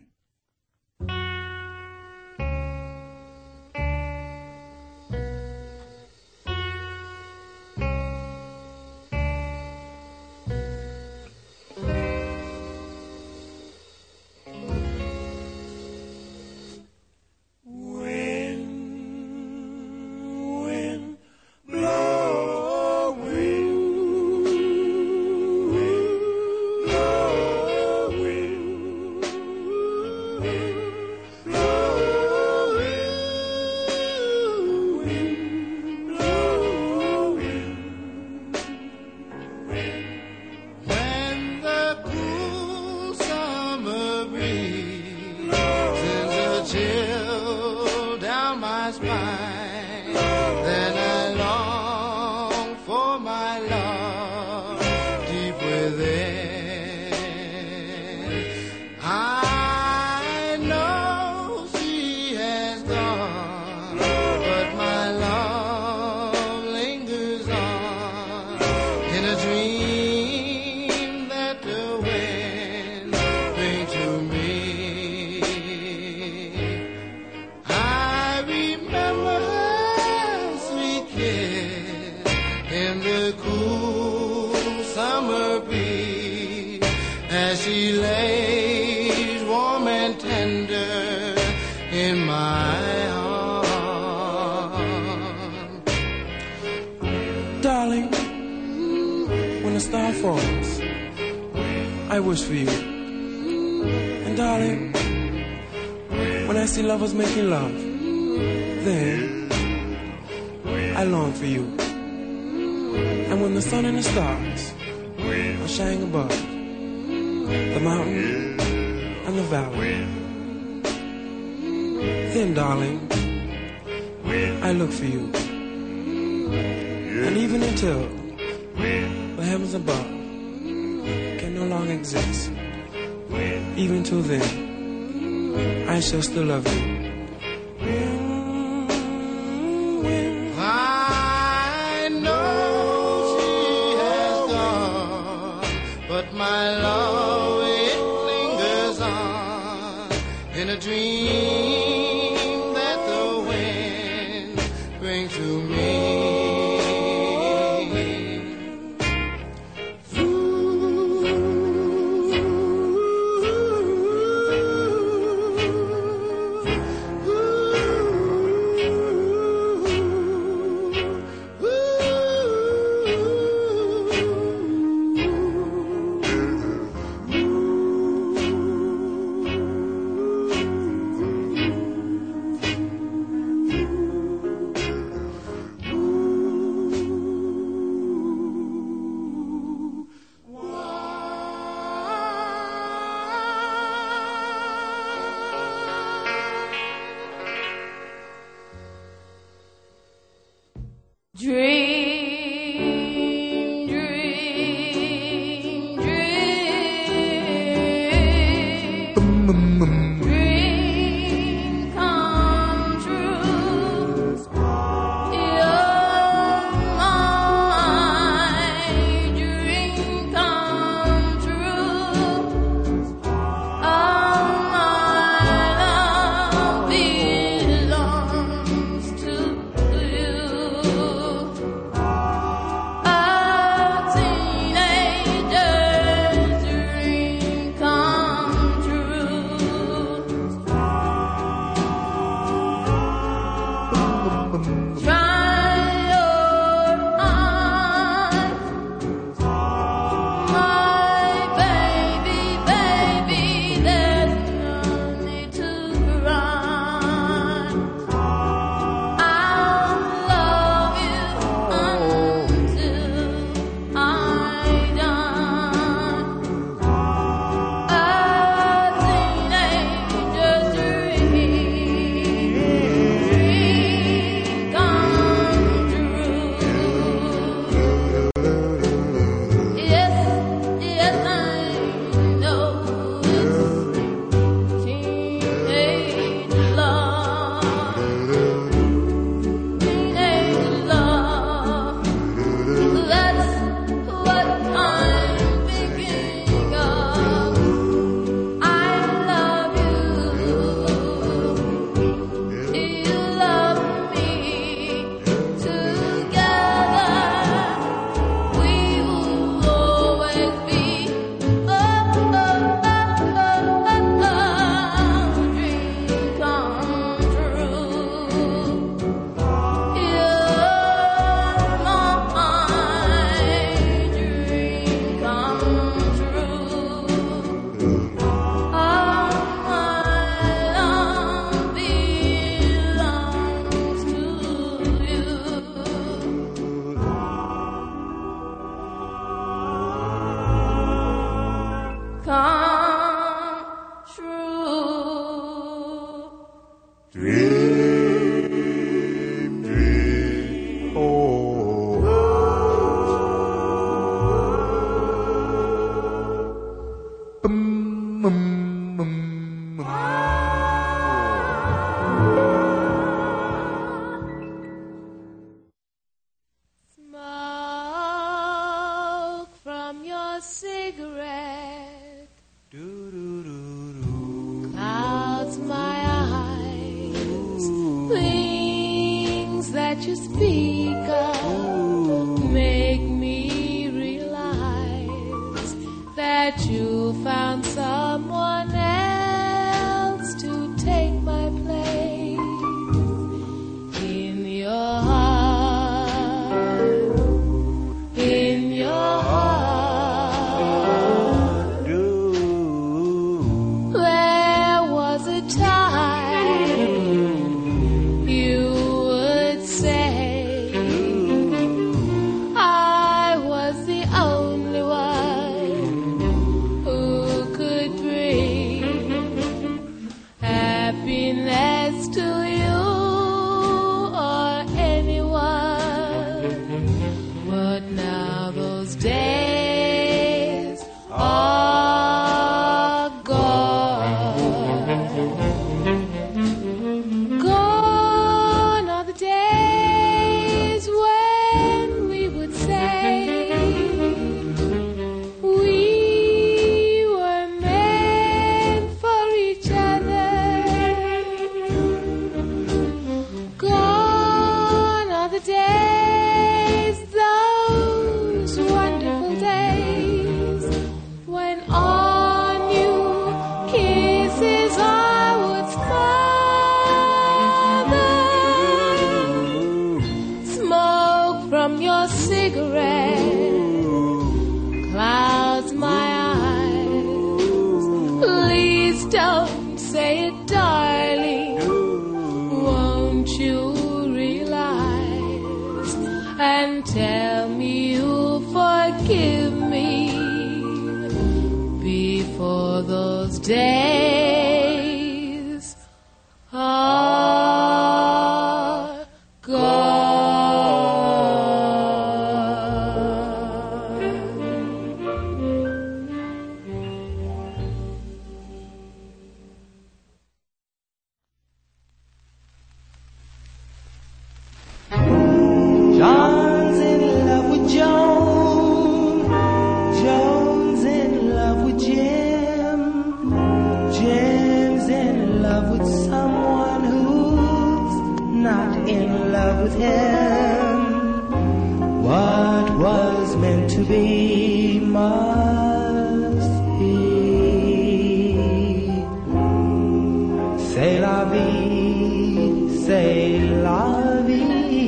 Even till then, I shall still love you. I know she has gone, but my love, it lingers on in a dream that the wind brings to me. Dream, dream, dream. Dream come true. You're my dream come true. All my love belongs to you. A teenager's dream come true. Try your eyes, my baby, baby. There's no need to cry. I'll love you until I die. A teenager's dream come true. Yes, yes, I know it's teenage love, teenage love. That's what I'm thinking of. I love you. You love me. Together we will always be. Oh, oh, oh, oh, oh, dream come true. You're my dream come true. All my love belongs to you. Come true. Dream, dream, oh. Bum, bum, bum, bum. Smoke from your cigarette clouds my eyes. Things that you speak of make me realize that you found someone else to take my place in your heart, in your heart. There was a time you would say darling, won't you realize and tell me you'll forgive me before those days are gone. John's in love with Joan. Joan's in love with Jim. Jim's in love with someone who's not in love with him. What was meant to be must be. C'est la vie, c'est la vie.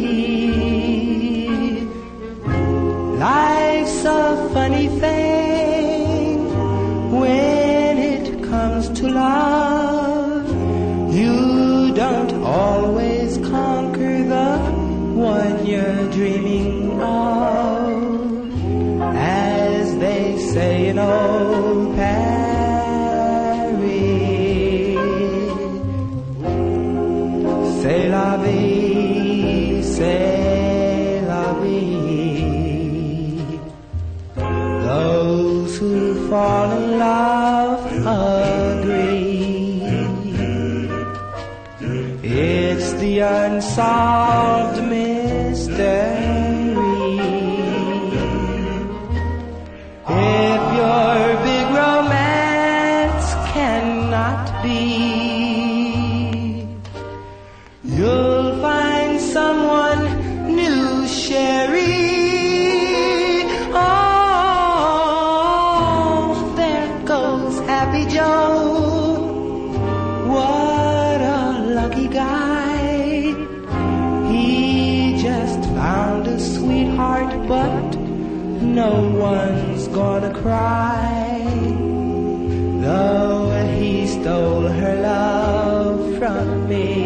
Life's a funny thing when it comes to love. You don't always conquer the one you're dreaming of. As they say in old Paris, c'est la vie, c'est la vie. Those who fall in love agree. It's the unsolved mystery. If your big romance cannot be, you'll find someone new, Sherry. Oh, there goes Happy Joe. What a lucky guy. He just found a sweetheart, but no one's gonna cry. Though he stole her love from me.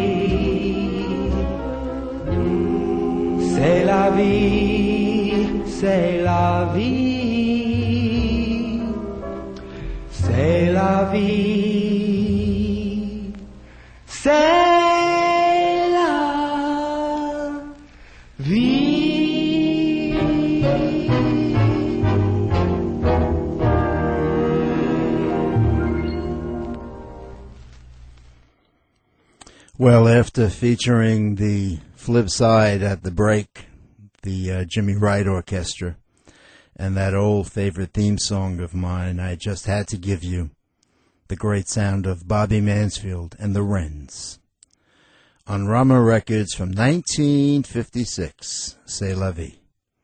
C'est la vie, c'est la vie, c'est la vie, c'est la vie. Well, after featuring the flip side at the break, the uh, Jimmy Wright Orchestra, and that old favorite theme song of mine, I just had to give you the great sound of Bobby Mansfield and the Wrens. On Rama Records from nineteen fifty-six, C'est la vie.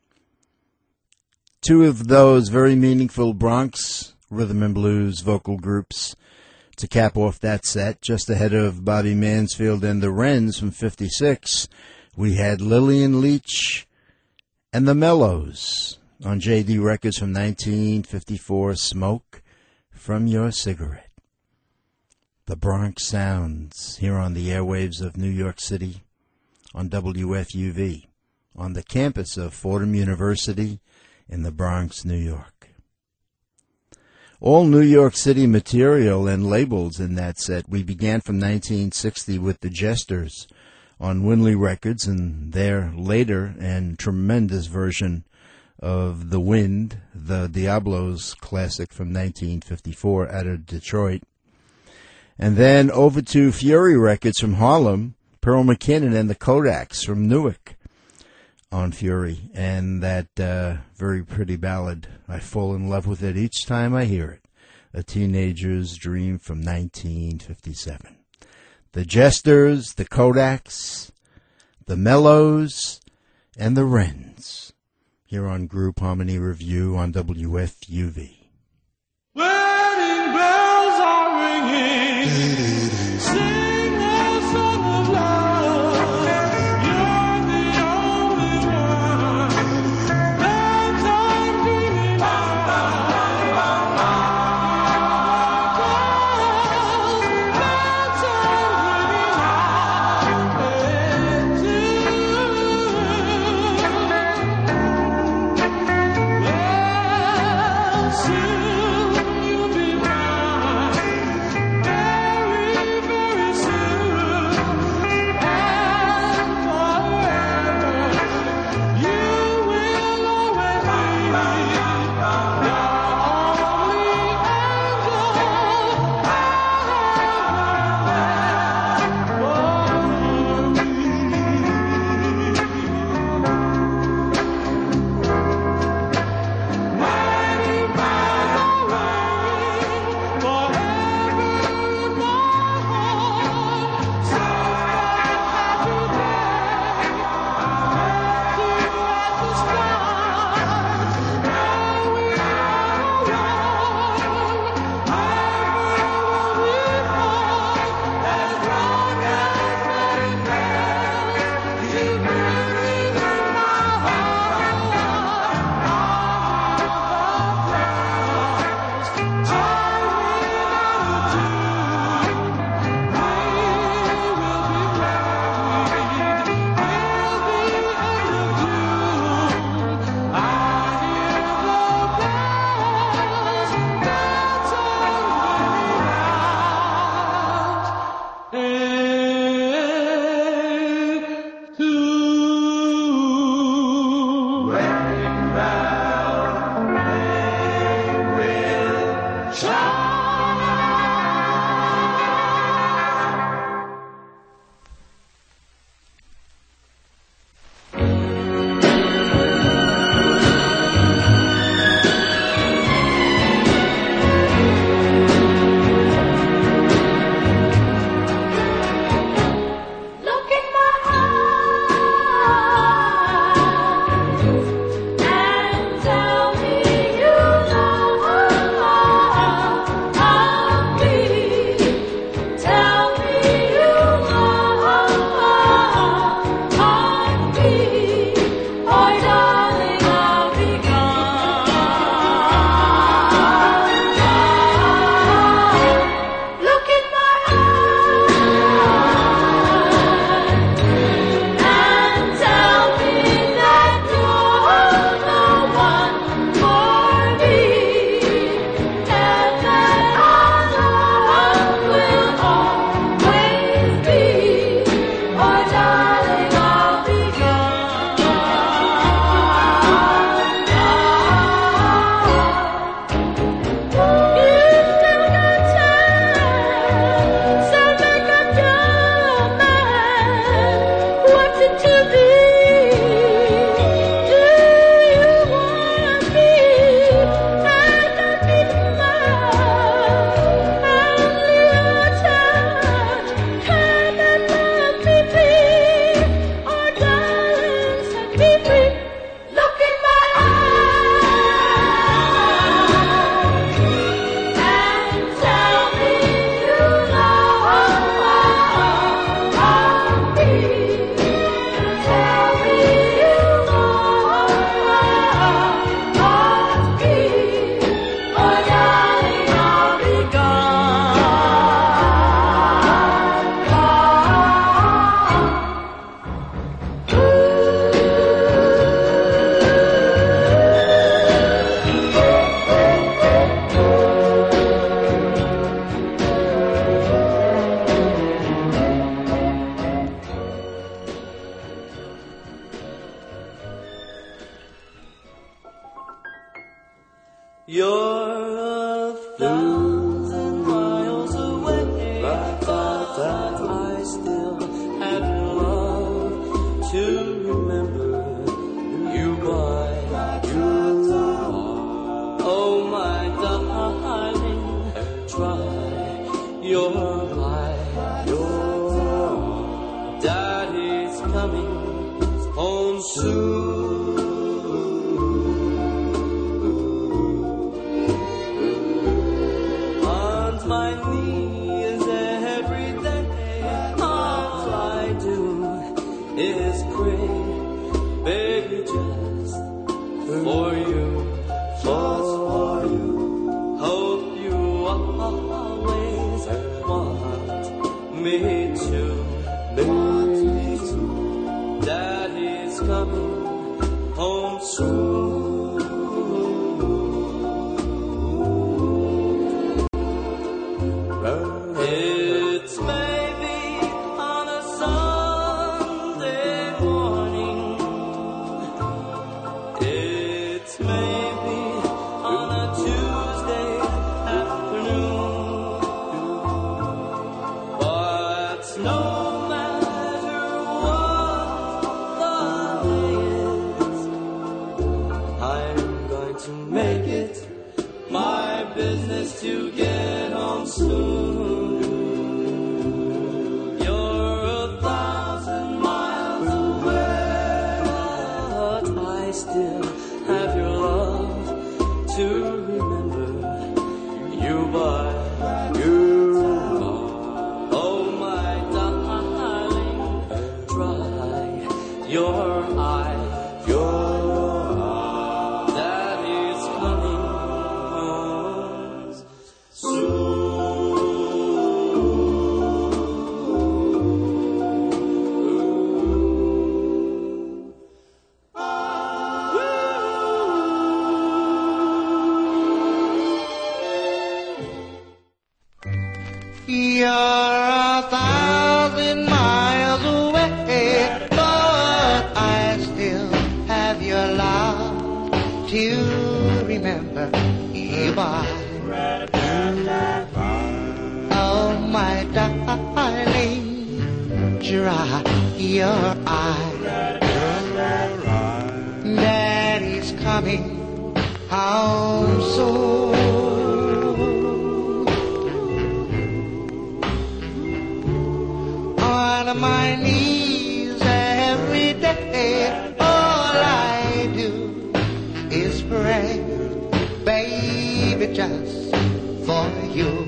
Two of those very meaningful Bronx rhythm and blues vocal groups to cap off that set. Just ahead of Bobby Mansfield and the Wrens from fifty-six, we had Lillian Leach and the Mellows on J D Records from nineteen fifty-four, Smoke from Your Cigarette. The Bronx sounds here on the airwaves of New York City on W F U V on the campus of Fordham University in the Bronx, New York. All New York City material and labels in that set. We began from nineteen sixty with the Jesters on Winley Records and their later and tremendous version of The Wind, the Diablos classic from nineteen fifty-four out of Detroit. And then over to Fury Records from Harlem, Pearl McKinnon and the Kodaks from Newark on Fury, and that uh, very pretty ballad, I fall in love with it each time I hear it, A Teenager's Dream from nineteen fifty-seven. The Jesters, the Kodaks, the Mellows, and the Wrens, here on Group Harmony Review on W F U V. Wedding bells are ringing. Sing a song of love. You're the only one that I'm dreaming of. Bells, bells your eye. Your daddy's coming home soon. On my knees every day, all I do is pray, baby, just for you, just for you. Hope you always want me to, want me to. Daddy's coming home soon. It's maybe on a Sunday morning. It's maybe on a Tuesday afternoon. But no matter what the day is, I'm going to make it my business to get home soon. You're a thousand miles away, but I still have your love to remember you by. You by. Oh my darling, dry your eye, your daddy's coming home soon. You're a thousand miles away, but I still have your love to remember you by. Oh, my darling, dry your eye. Daddy's coming home soon. On my knees every day, all I do is pray, baby, just for you.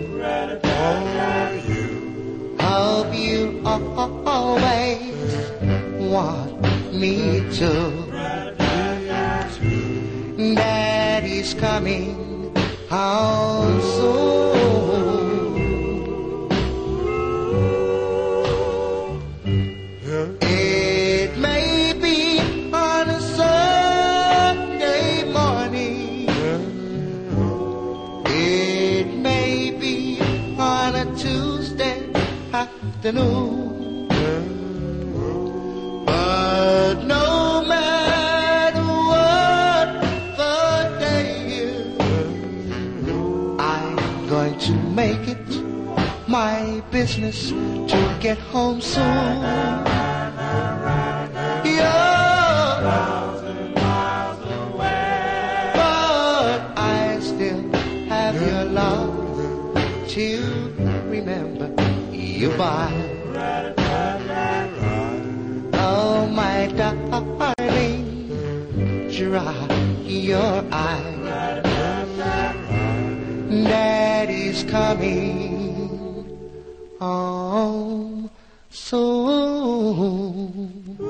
Hope you always want me to. Daddy's coming home soon. It may be on a Sunday morning. It may be on a Tuesday afternoon. But no matter what the day is, I'm going to make it my business to get home soon. Thousand miles away, but I still have your love to remember you by. Oh, my darling, dry your eye. Daddy's coming home soon.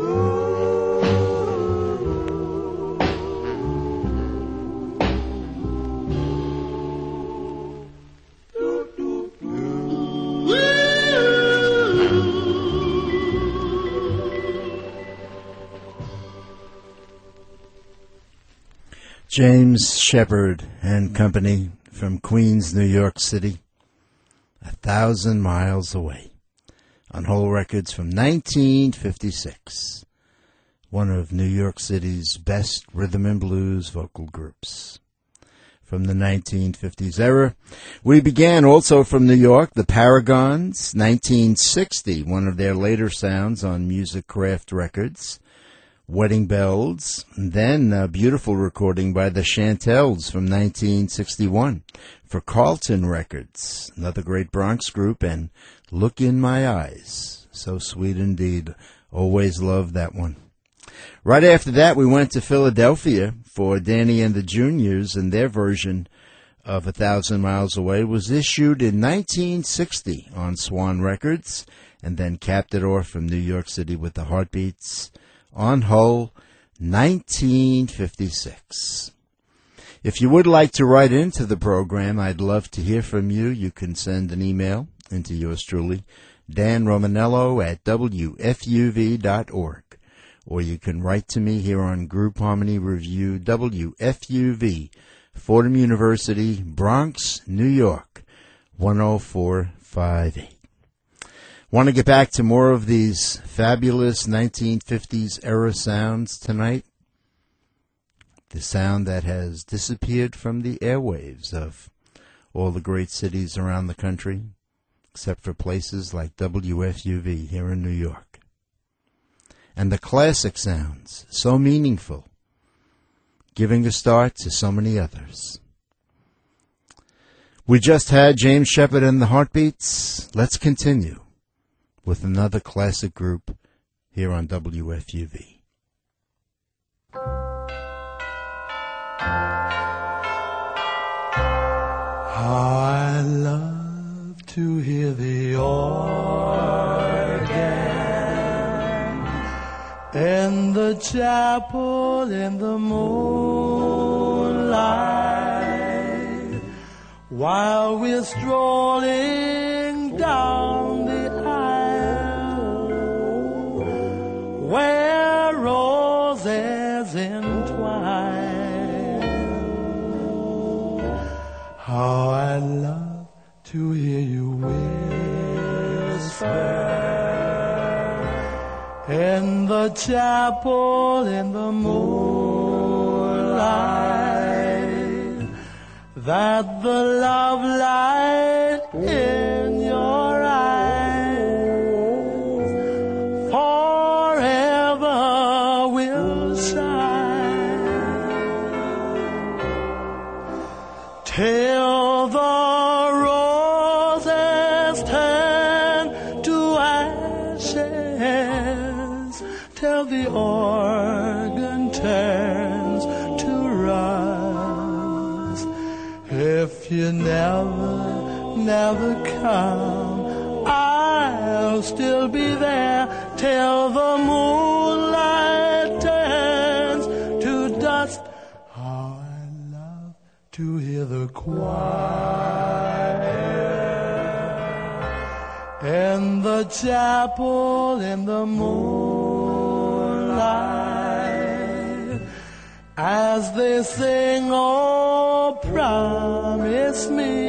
James Shepard and Company from Queens, New York City, A Thousand Miles Away, on Whole Records from nineteen fifty-six, one of New York City's best rhythm and blues vocal groups. From the nineteen fifties era, we began also from New York, the Paragons, nineteen sixty, one of their later sounds on Music Craft Records, Wedding Bells, and then a beautiful recording by the Chantels from nineteen sixty-one for Carlton Records, another great Bronx group, and Look in My Eyes. So sweet indeed. Always loved that one. Right after that, we went to Philadelphia for Danny and the Juniors, and their version of A Thousand Miles Away was issued in nineteen sixty on Swan Records, and then capped it off from New York City with the Heartbeats on Hull, nineteen fifty-six. If you would like to write into the program, I'd love to hear from you. You can send an email into yours truly, Dan Romanello at W F U V dot org. Or you can write to me here on Group Harmony Review, W F U V, Fordham University, Bronx, New York, one oh four five eight. Want to get back to more of these fabulous nineteen fifties era sounds tonight? The sound that has disappeared from the airwaves of all the great cities around the country, except for places like W F U V here in New York. And the classic sounds, so meaningful, giving a start to so many others. We just had James Shepard and the Heartbeats. Let's continue with another classic group here on W F U V. How I love to hear the organ in the chapel in the moonlight while we're strolling down the aisle where roses entwine. How I love to hear you whisper in the chapel in the moonlight that the love light in your eyes forever will shine till the roses turn to ashes, till the organ turns to rust. If you never, never come, I'll still be there till the moonlight turns to dust. How I love to hear the choir in the chapel in the moonlight as they sing, oh, promise me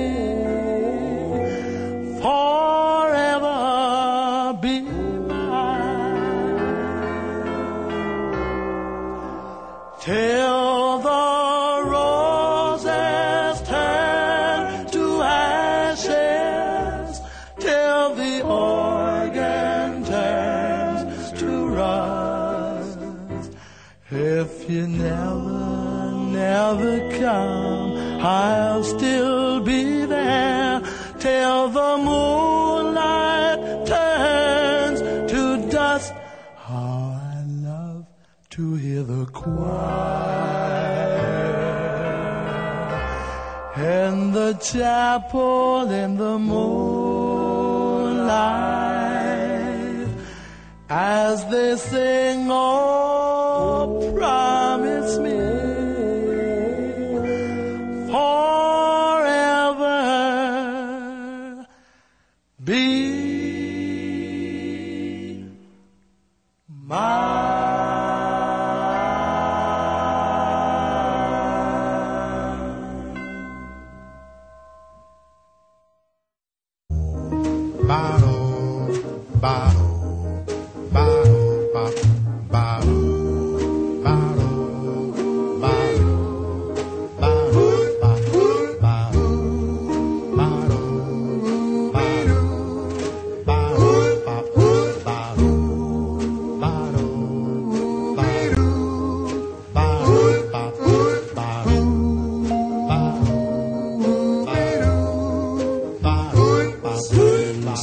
forever be mine till the roses turn to ashes, till the organ turns to rust. If you never, never come, I'll still be there till the moonlight turns to dust. How I love to hear the choir in the chapel in the moonlight as they sing, oh, promise me forever be mine. Bottle, bottle, bottle, bottle, bottle, bottle, bottle, bottle, bottle, bottle, bottle, bottle, bottle, bottle,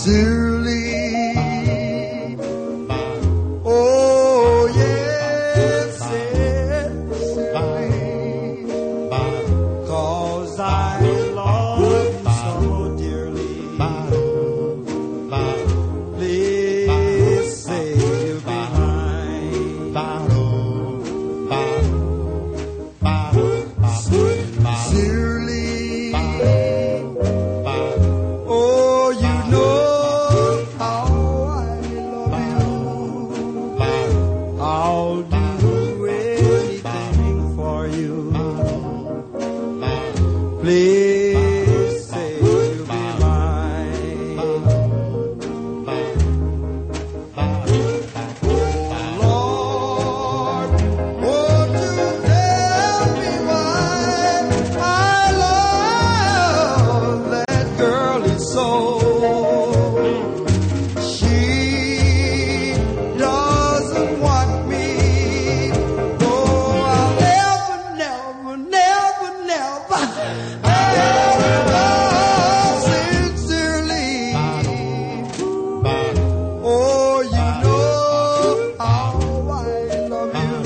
sincerely. Oh, yes, sincerely. 'Cause I love you so dearly. Please say you'll be mine. Sincerely. Oh, you know how I love you. I'll do anything for you. Please say you'll be mine. Lord, won't you tell me why I love that girlie so? She doesn't want me. Oh, I'll never, never, never, never, ever sincerely. Oh, you know how I love you.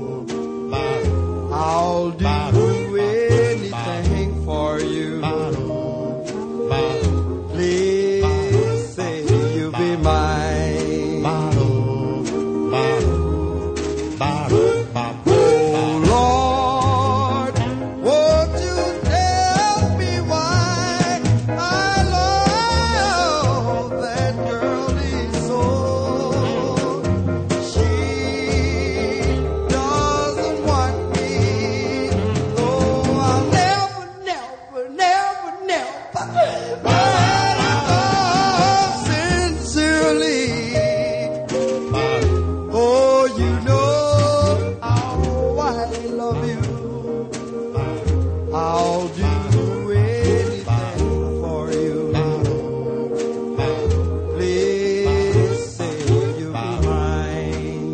I'll do anything for you. Please say you'll be mine. Oh, Lord, won't you tell me why I love that girlie so? She doesn't want me. Oh, I'll never, never, never, never, ever sincerely. Oh, you know how I love you. I'll do anything for you. Please say you'll be mine.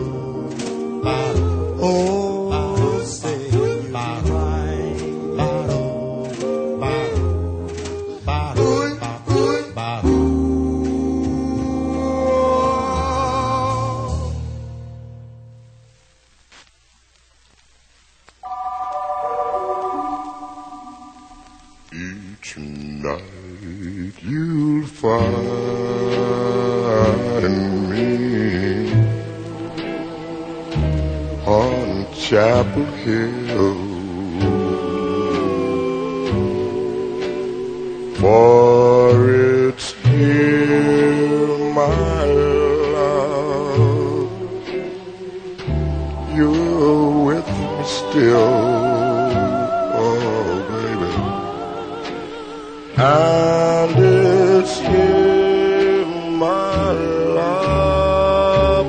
Oh, say you'll be mine. Ooh, ooh, ooh. Each night you'll find me on Chapel Hill, for it's here, my love, you're with me still. Oh, baby. And it's here, my love,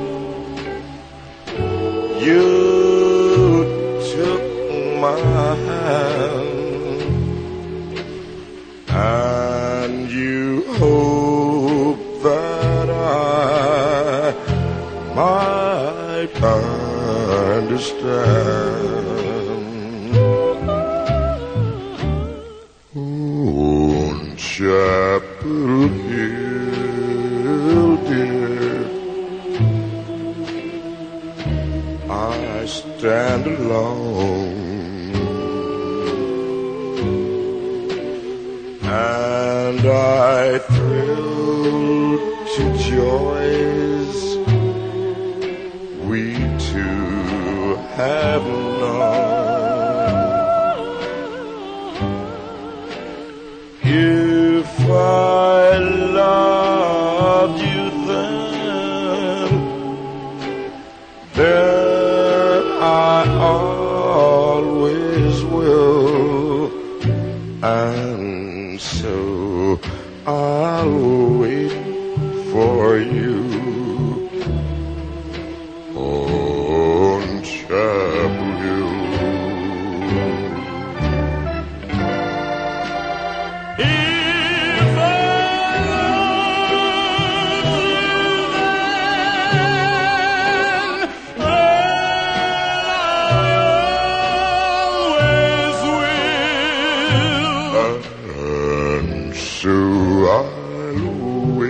you took my hand, and you hope that I might understand. On Chapel Hill, dear, I stand alone, and I thrill to joys we two have known. If I loved you then, then I always will, and so I'll wait for you on Chapel Hill. And so I'll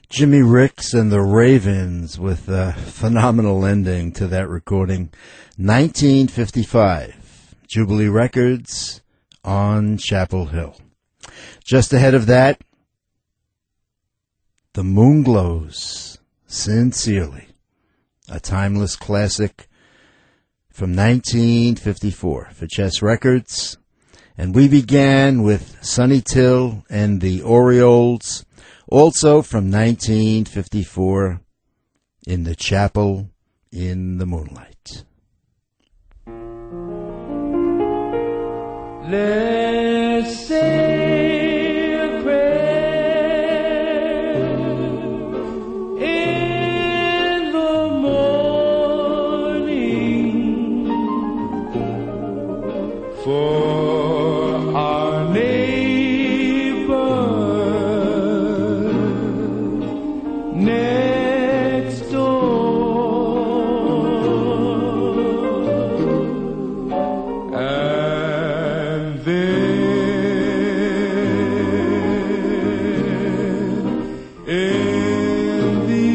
Jimmy Ricks and the Ravens with a phenomenal ending to that recording. nineteen fifty-five, Jubilee Records on Chapel Hill. Just ahead of that, The Moonglows, Sincerely, a timeless classic from nineteen fifty-four for Chess Records. And we began with Sonny Till and the Orioles, also from nineteen fifty-four, In the Chapel in the Moonlight. Let's say a prayer in the morning for our neighbor next door, and then in the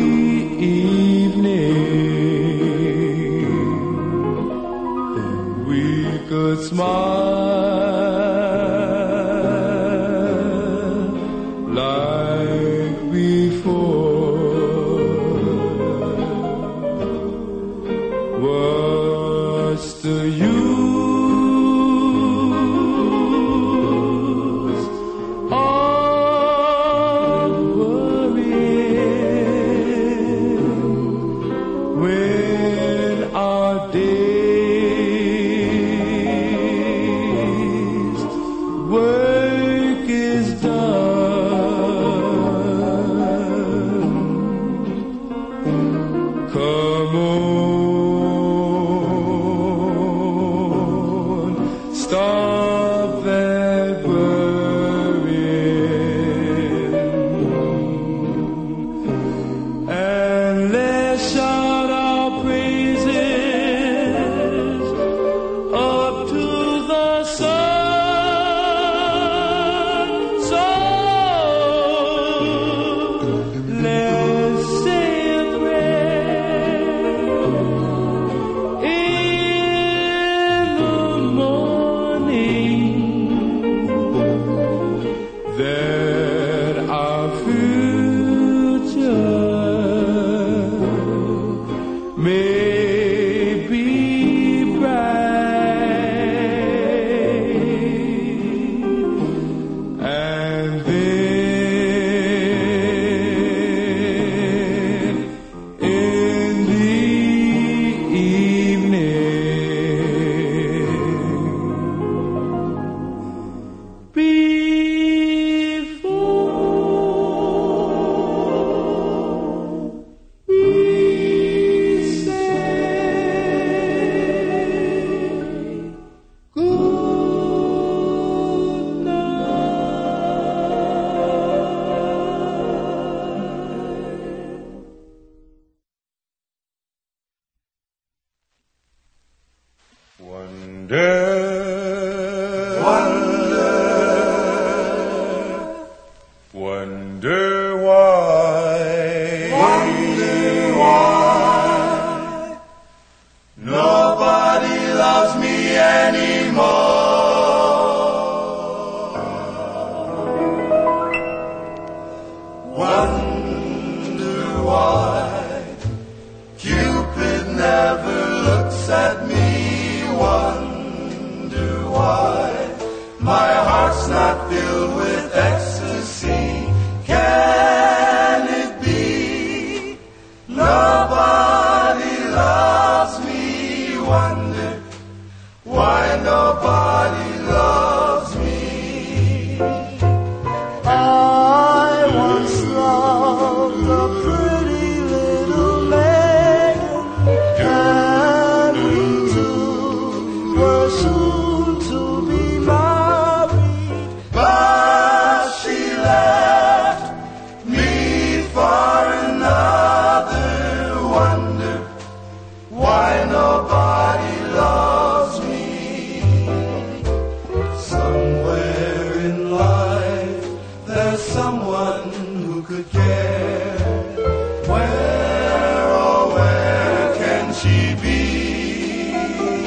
evening we could smile like before. What's the use of worrying when our day's work is done? Come on, stop that worrying, and let's shout our praises up to the sun. So let's say a prayer in the morning that our future may be bright, and then in the evening before we say good night. Wonder, wonder why, wonder why nobody loves me anymore. Wonder why Cupid never looks at me. Wonder why my heart's not filled with ecstasy. Can it be nobody loves me? Wonder why nobody loves me. I once loved a pretty could care? Where, oh, where can she be?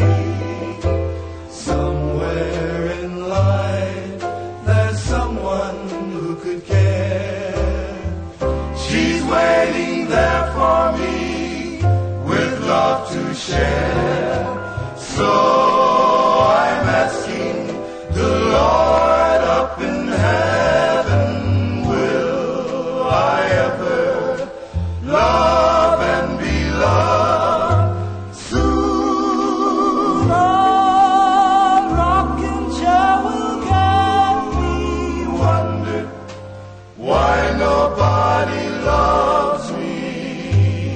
Somewhere in life there's someone who could care. She's waiting there for me with love to share. So I'm asking the Lord up in heaven, will I ever love and be loved soon? A rocking chair will get me. Wonder why nobody loves me.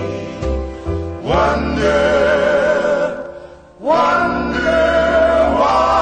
Wonder, wonder why.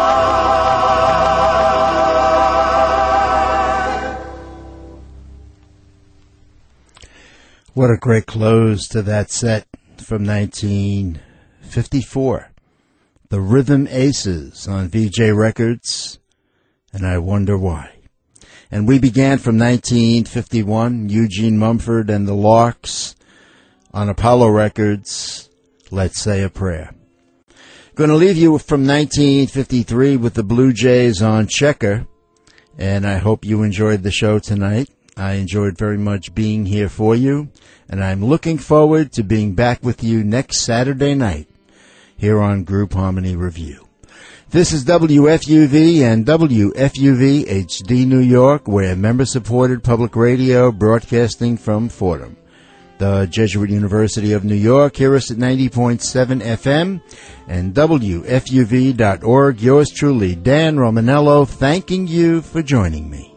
What a great close to that set from nineteen fifty-four. The Rhythm Aces on V J Records, and I Wonder Why. And we began from nineteen fifty-one, Eugene Mumford and the Larks on Apollo Records, Let's Say a Prayer. Going to leave you from nineteen fifty-three with the Blue Jays on Checker, and I hope you enjoyed the show tonight. I enjoyed very much being here for you, and I'm looking forward to being back with you next Saturday night here on Group Harmony Review. This is W F U V and W F U V H D New York. We're member-supported public radio broadcasting from Fordham. The Jesuit University of New York, hear us at ninety point seven F M, and W F U V dot org. Yours truly, Dan Romanello, thanking you for joining me.